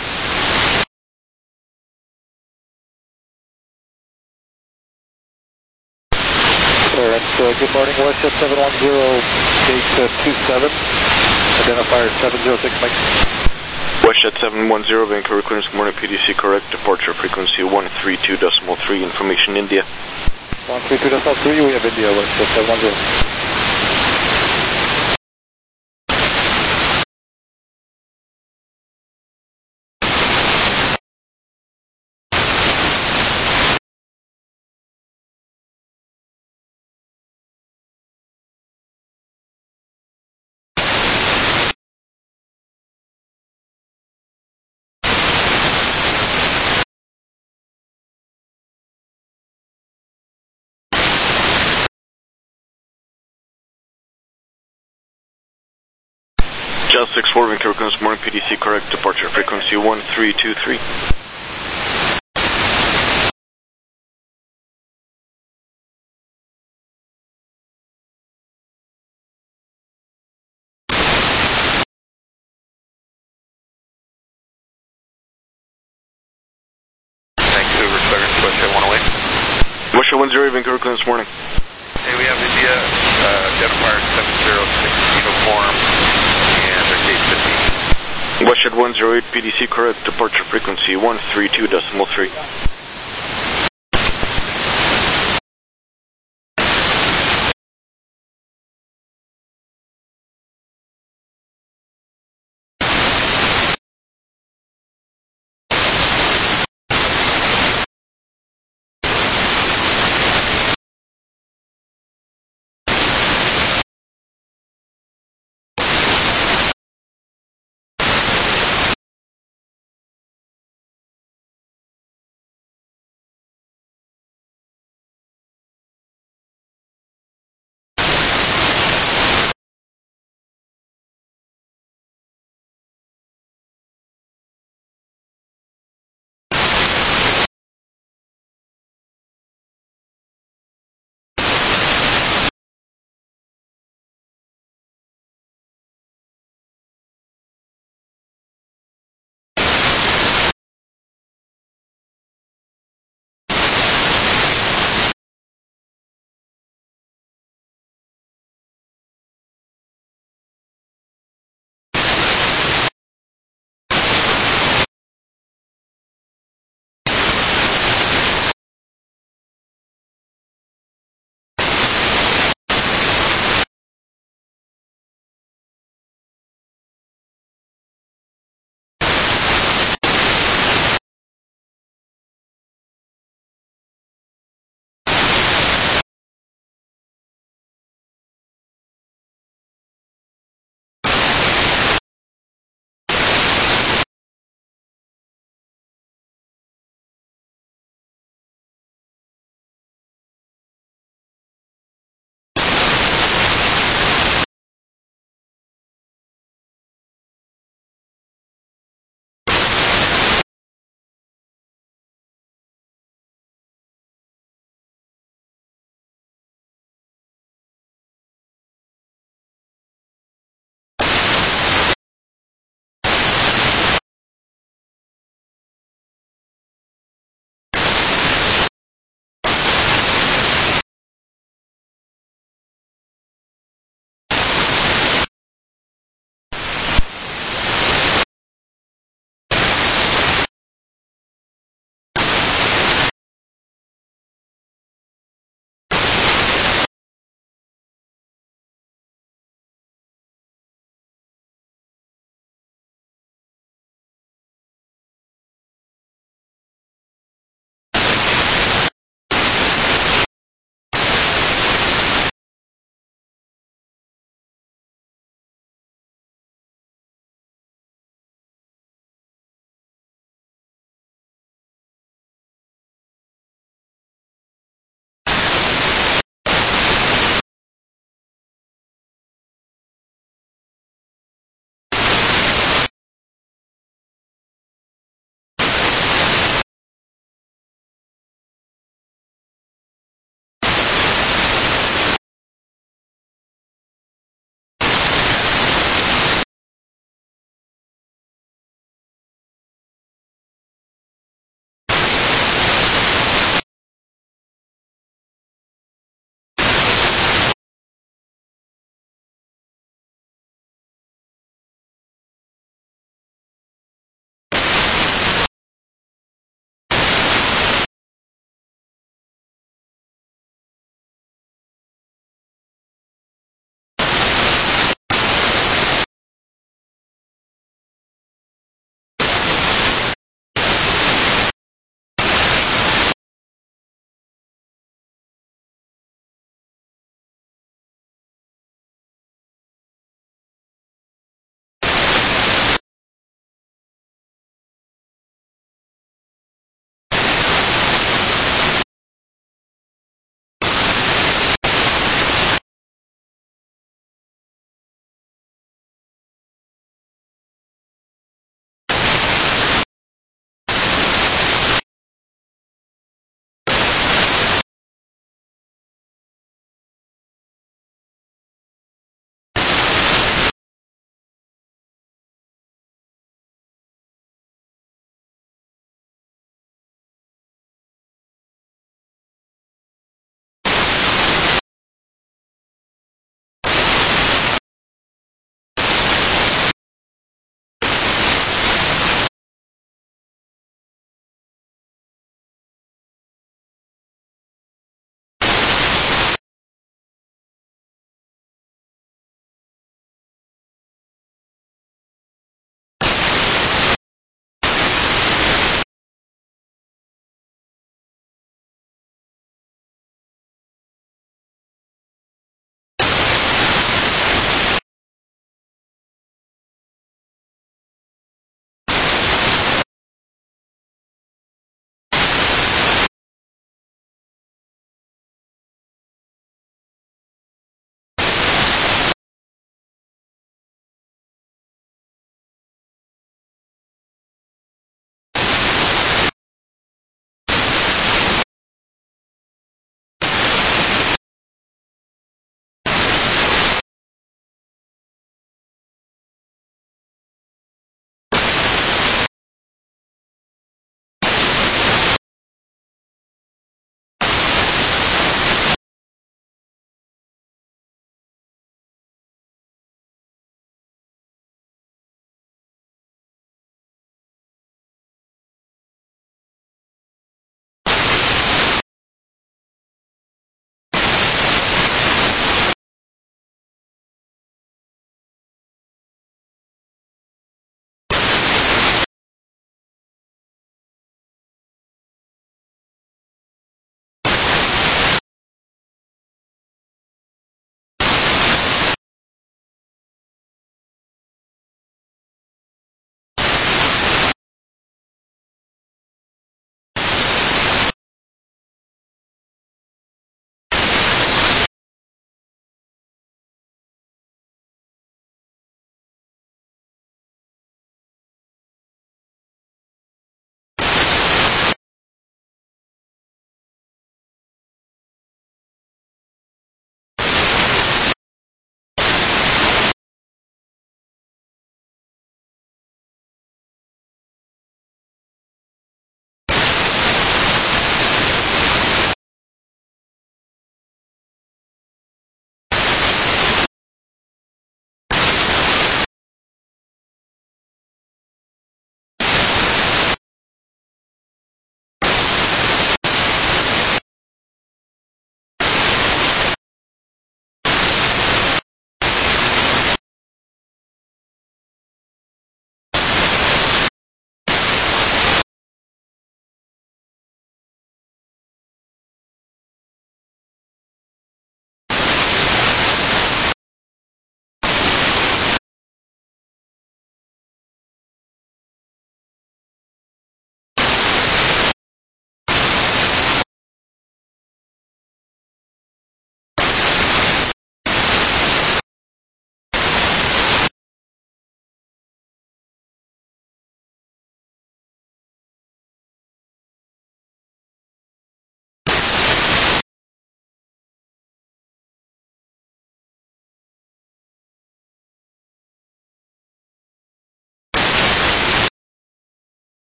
J: Good morning, Westshed 710, gate 27, identifier 706, Mike.
A: Westshed 710, Vancouver clearance, good morning, PDC correct, departure frequency 132.3, information India.
J: 132.3, we have India, Westshed 710.
A: Jazz 64, Vancouver clearance, good morning, PDC correct, departure frequency 1323.
C: Vancouver clearance, Westshed 108.
A: Westshed 10, Vancouver clearance, morning.
C: Hey, we have India, identifier 706 uniform, and their gate 15.
A: Westshed 108, PDC correct, departure frequency 132.3.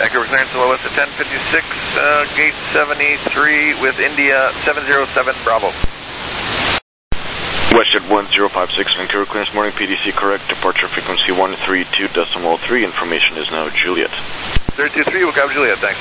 J: Vancouver clearance to West at 1056, gate 73 with India 707 Bravo.
A: WestJet 1056, Vancouver clearance, morning PDC correct, departure frequency 132.3, information is now Juliet.
J: 323, we'll copy Juliet, thanks.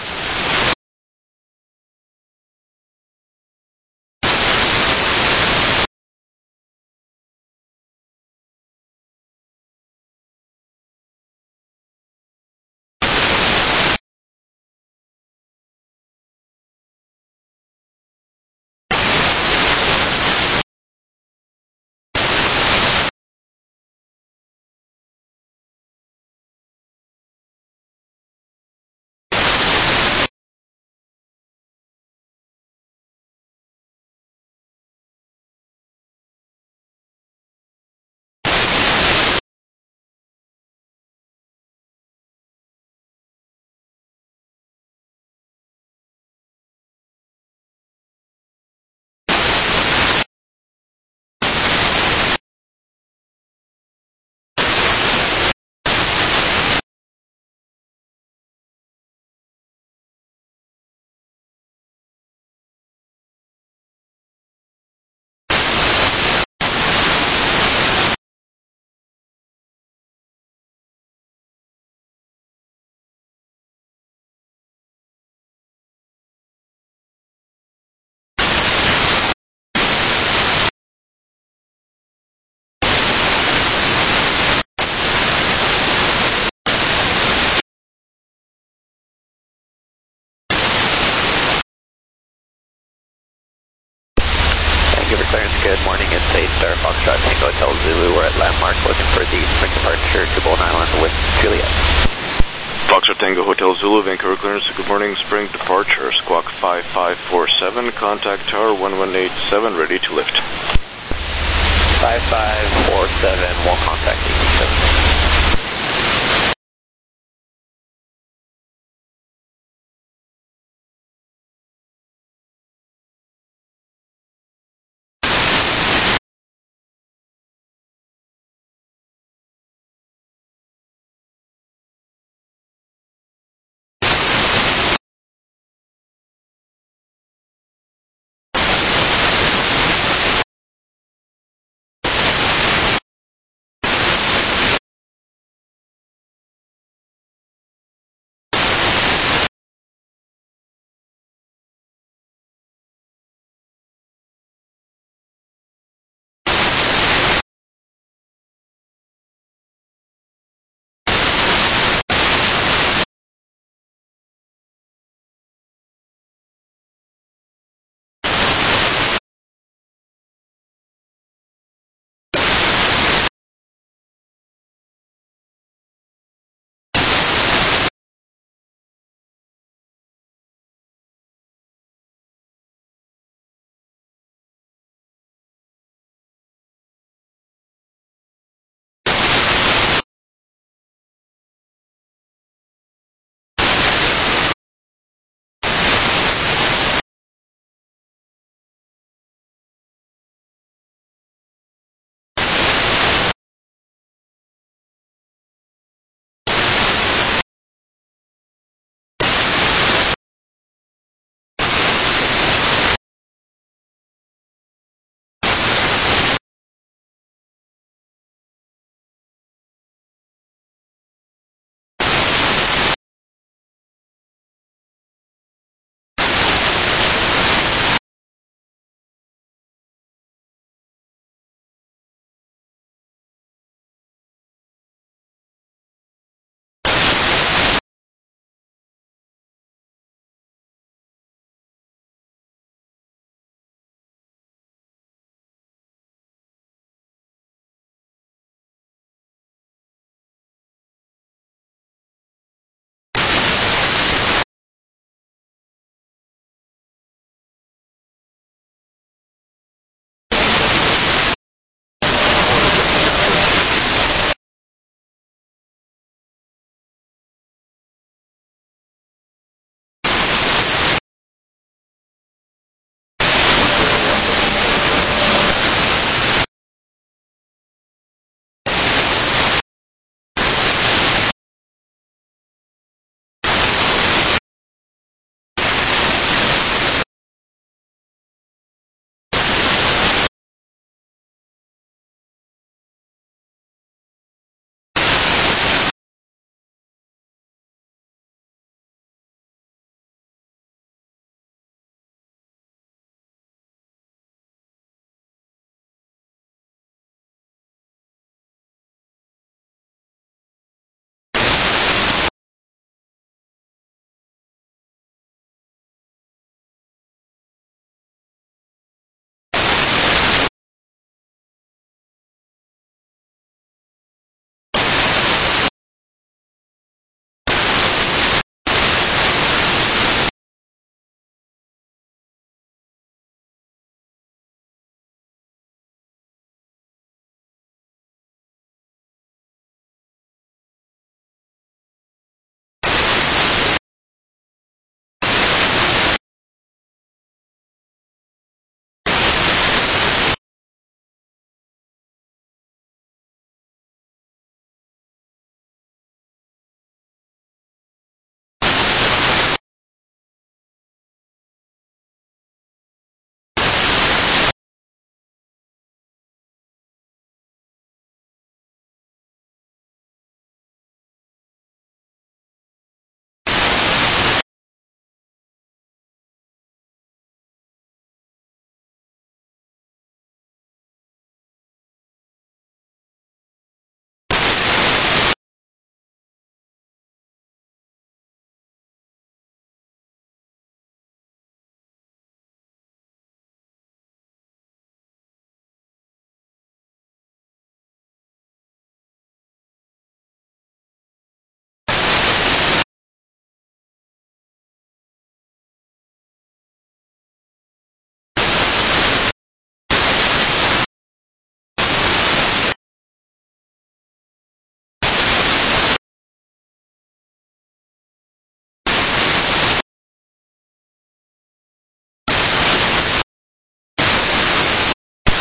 B: Good morning, it's A-Star Foxtrot Tango Hotel Zulu. We're at Landmark looking for the spring departure to Bowen Island with Juliet.
A: Foxtrot Tango Hotel Zulu, Vancouver clearance, good morning, spring departure, squawk 5547, contact tower 1187, ready to lift.
B: 5547, won't contact 87.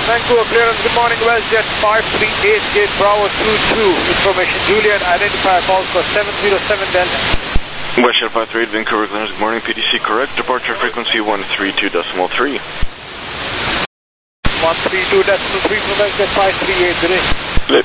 P: Vancouver clearance. Good morning, WestJet 538, gate Bravo 22. Information Juliet, identifier calls for 707 Delta.
A: WestJet 538, Vancouver clearance. Good morning, PDC correct. Departure frequency 132.3.
P: 132.3 for WestJet 538, good day.
A: Lit.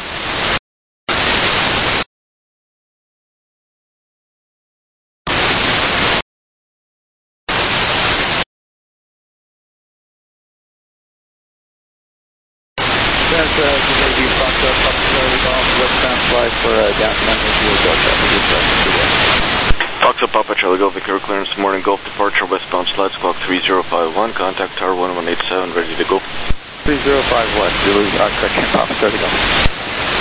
A: Fox up Papa Charlie Golf, Vancouver clearance, morning Gulf departure, westbound slides, clock 3051, contact tower 1187, ready to go.
L: 3051, Zulu, correction, Papa Charlie Golf.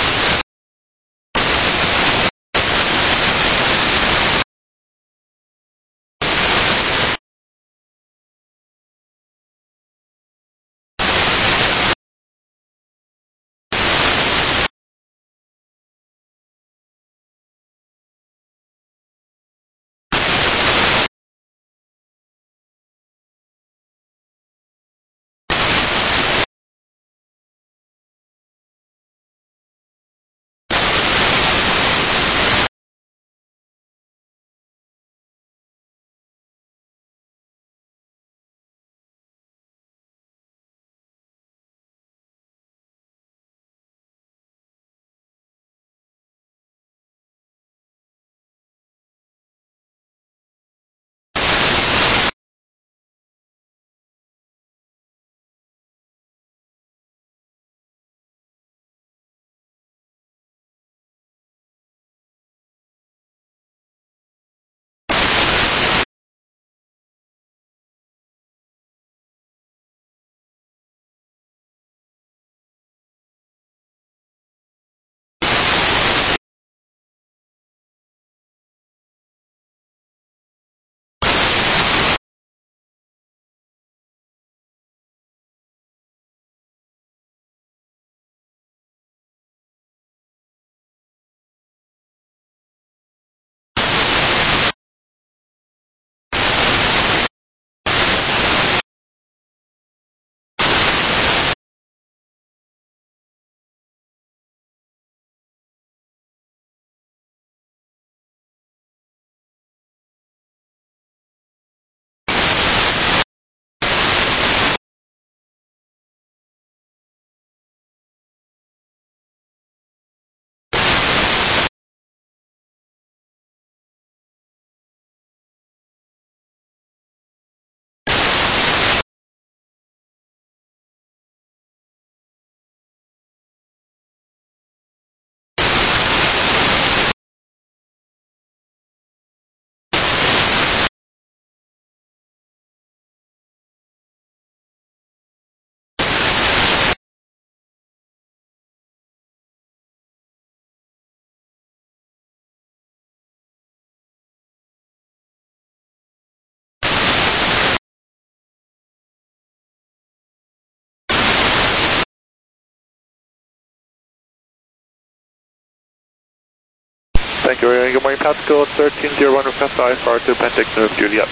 E: Thank you. Good morning, Pascal 1301, request IFR to Penticton, Juliet.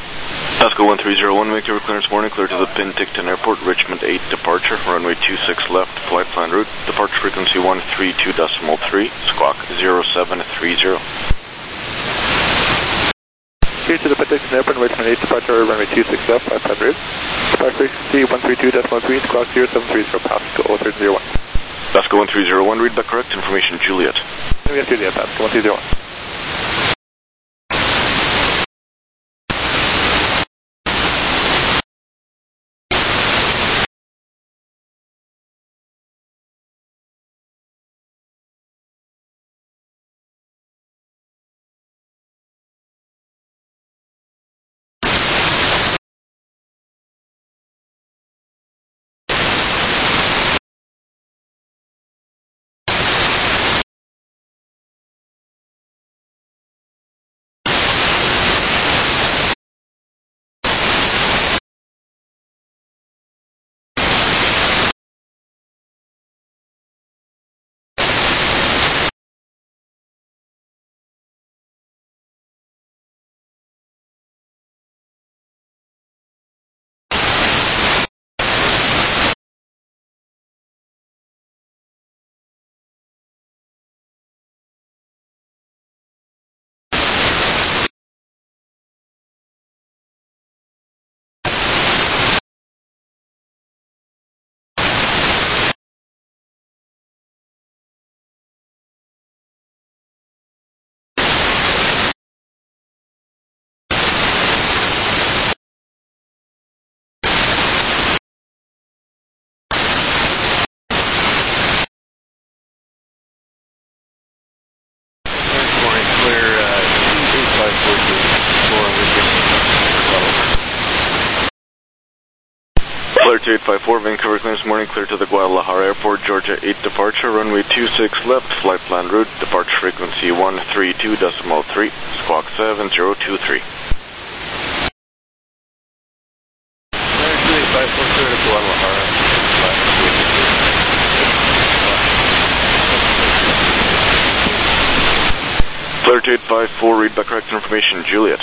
A: Pascal 1301, Vancouver clearance morning, clear to the Penticton Airport, Richmond 8 departure, runway 26 left, flight plan route, departure frequency 132.3, squawk 0730.
E: Clear to the Penticton Airport, Richmond 8 departure, runway 26 left, flight plan route, departure frequency 132.3, squawk 0730, Pascal 1301.
A: Pascal 1301, read back correct, information Juliet.
E: Yes, Juliet, Pascal 1301.
A: 3854, Vancouver Clearance, morning clear to the Guadalajara Airport, Georgia 8 departure, runway 26 left, flight plan route, departure frequency 132.3, squawk 7023.
E: 3854, clear to Guadalajara.
A: Clear to 854, read back correct information, Juliet.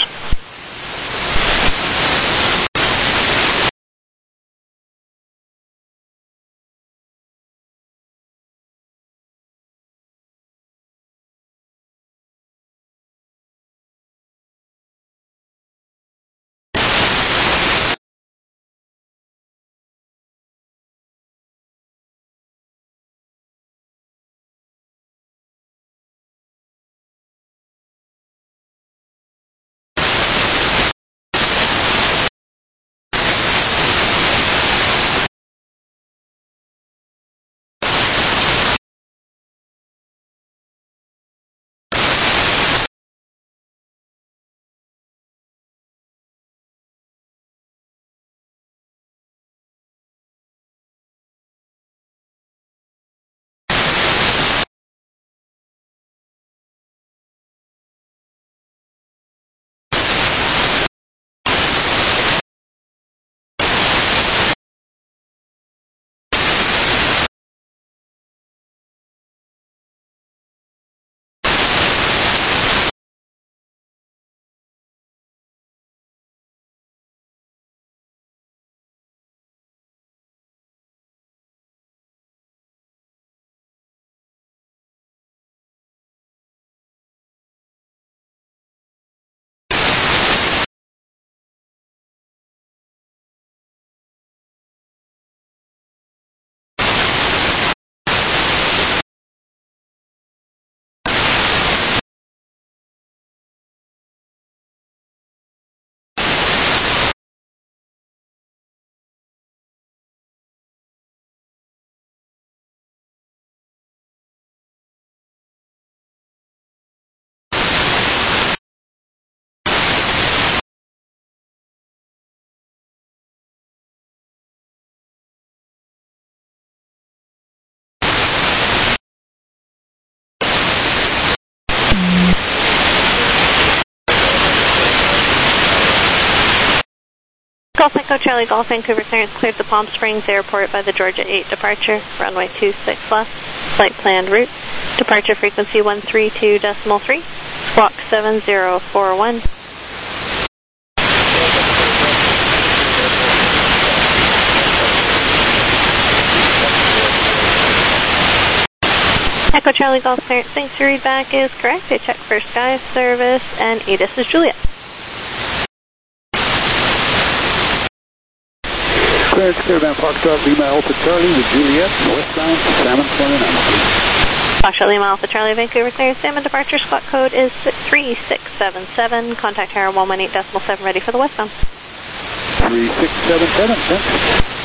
Q: Golf Echo Charlie Golf Vancouver clearance cleared the Palm Springs Airport by the Georgia 8 departure, runway 26 left, flight planned route, departure frequency 132.3, squawk 7041. Echo Charlie Golf clearance, thanks, your readback is correct. I checked for Sky service and ATIS is Juliet.
L: Clearance, Clearbound Foxtrot, Lima Alpha Charlie with Juliet, westbound, Salmon 29.
Q: Foxtrot, Lima Alpha Charlie, Vancouver clearance, Salmon departure, squawk code is 3677, contact tower 118.7, ready for the westbound.
L: 3677, thanks.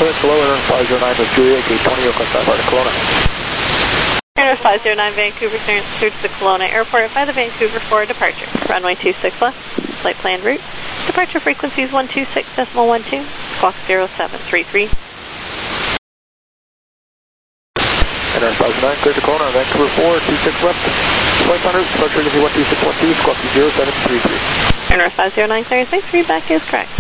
L: clearance below Air 509 with Juliet, gate 20, request flight to Kelowna.
Q: Air 509 Vancouver, clearance through to the Kelowna Airport by the Vancouver for departure. Runway 26 left, flight planned route. Departure frequencies 126.12, squawk 0733.
L: And Air 509, clear to Kelowna, Vancouver 4, 26 left. Flight planned route, departure frequency 126.12, squawk 0733.
Q: Air 509, clearance, thanks, readback is correct.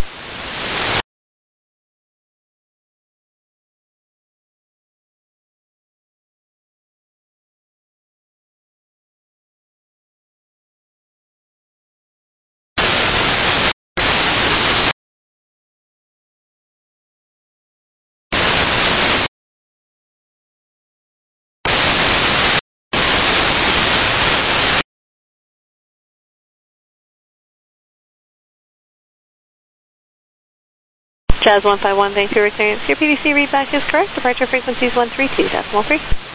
Q: Jazz 151 Vancouver clearance. Your PDC readback is correct. Departure frequencies 132.3.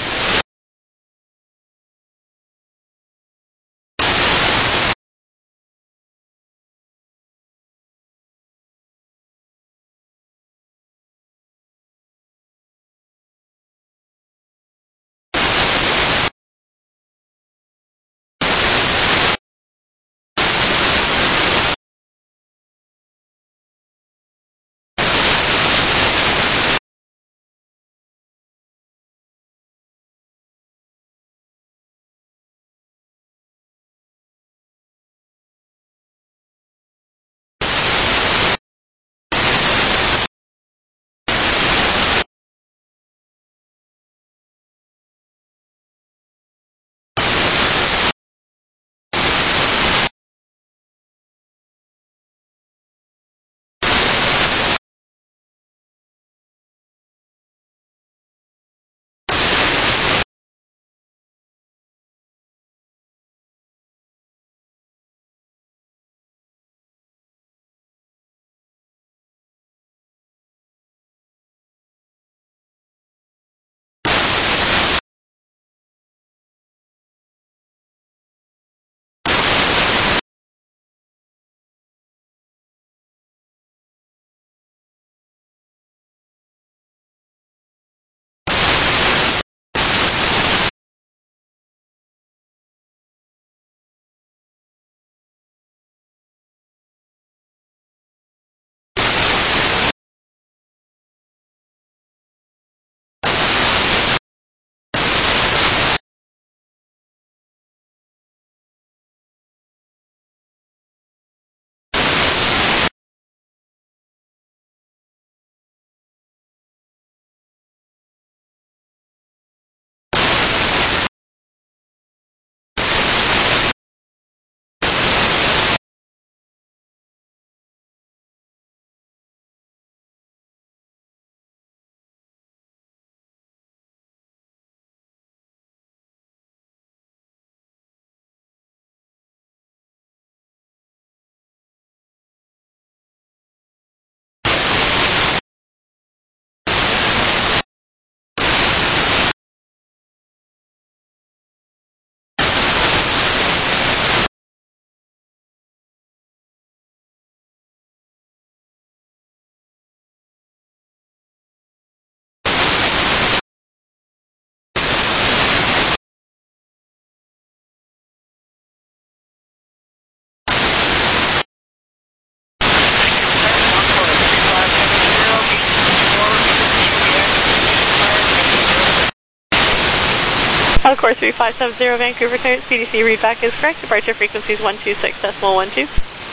Q: Of course, 3570 Vancouver clearance. PDC readback is correct. Departure frequencies 126.12.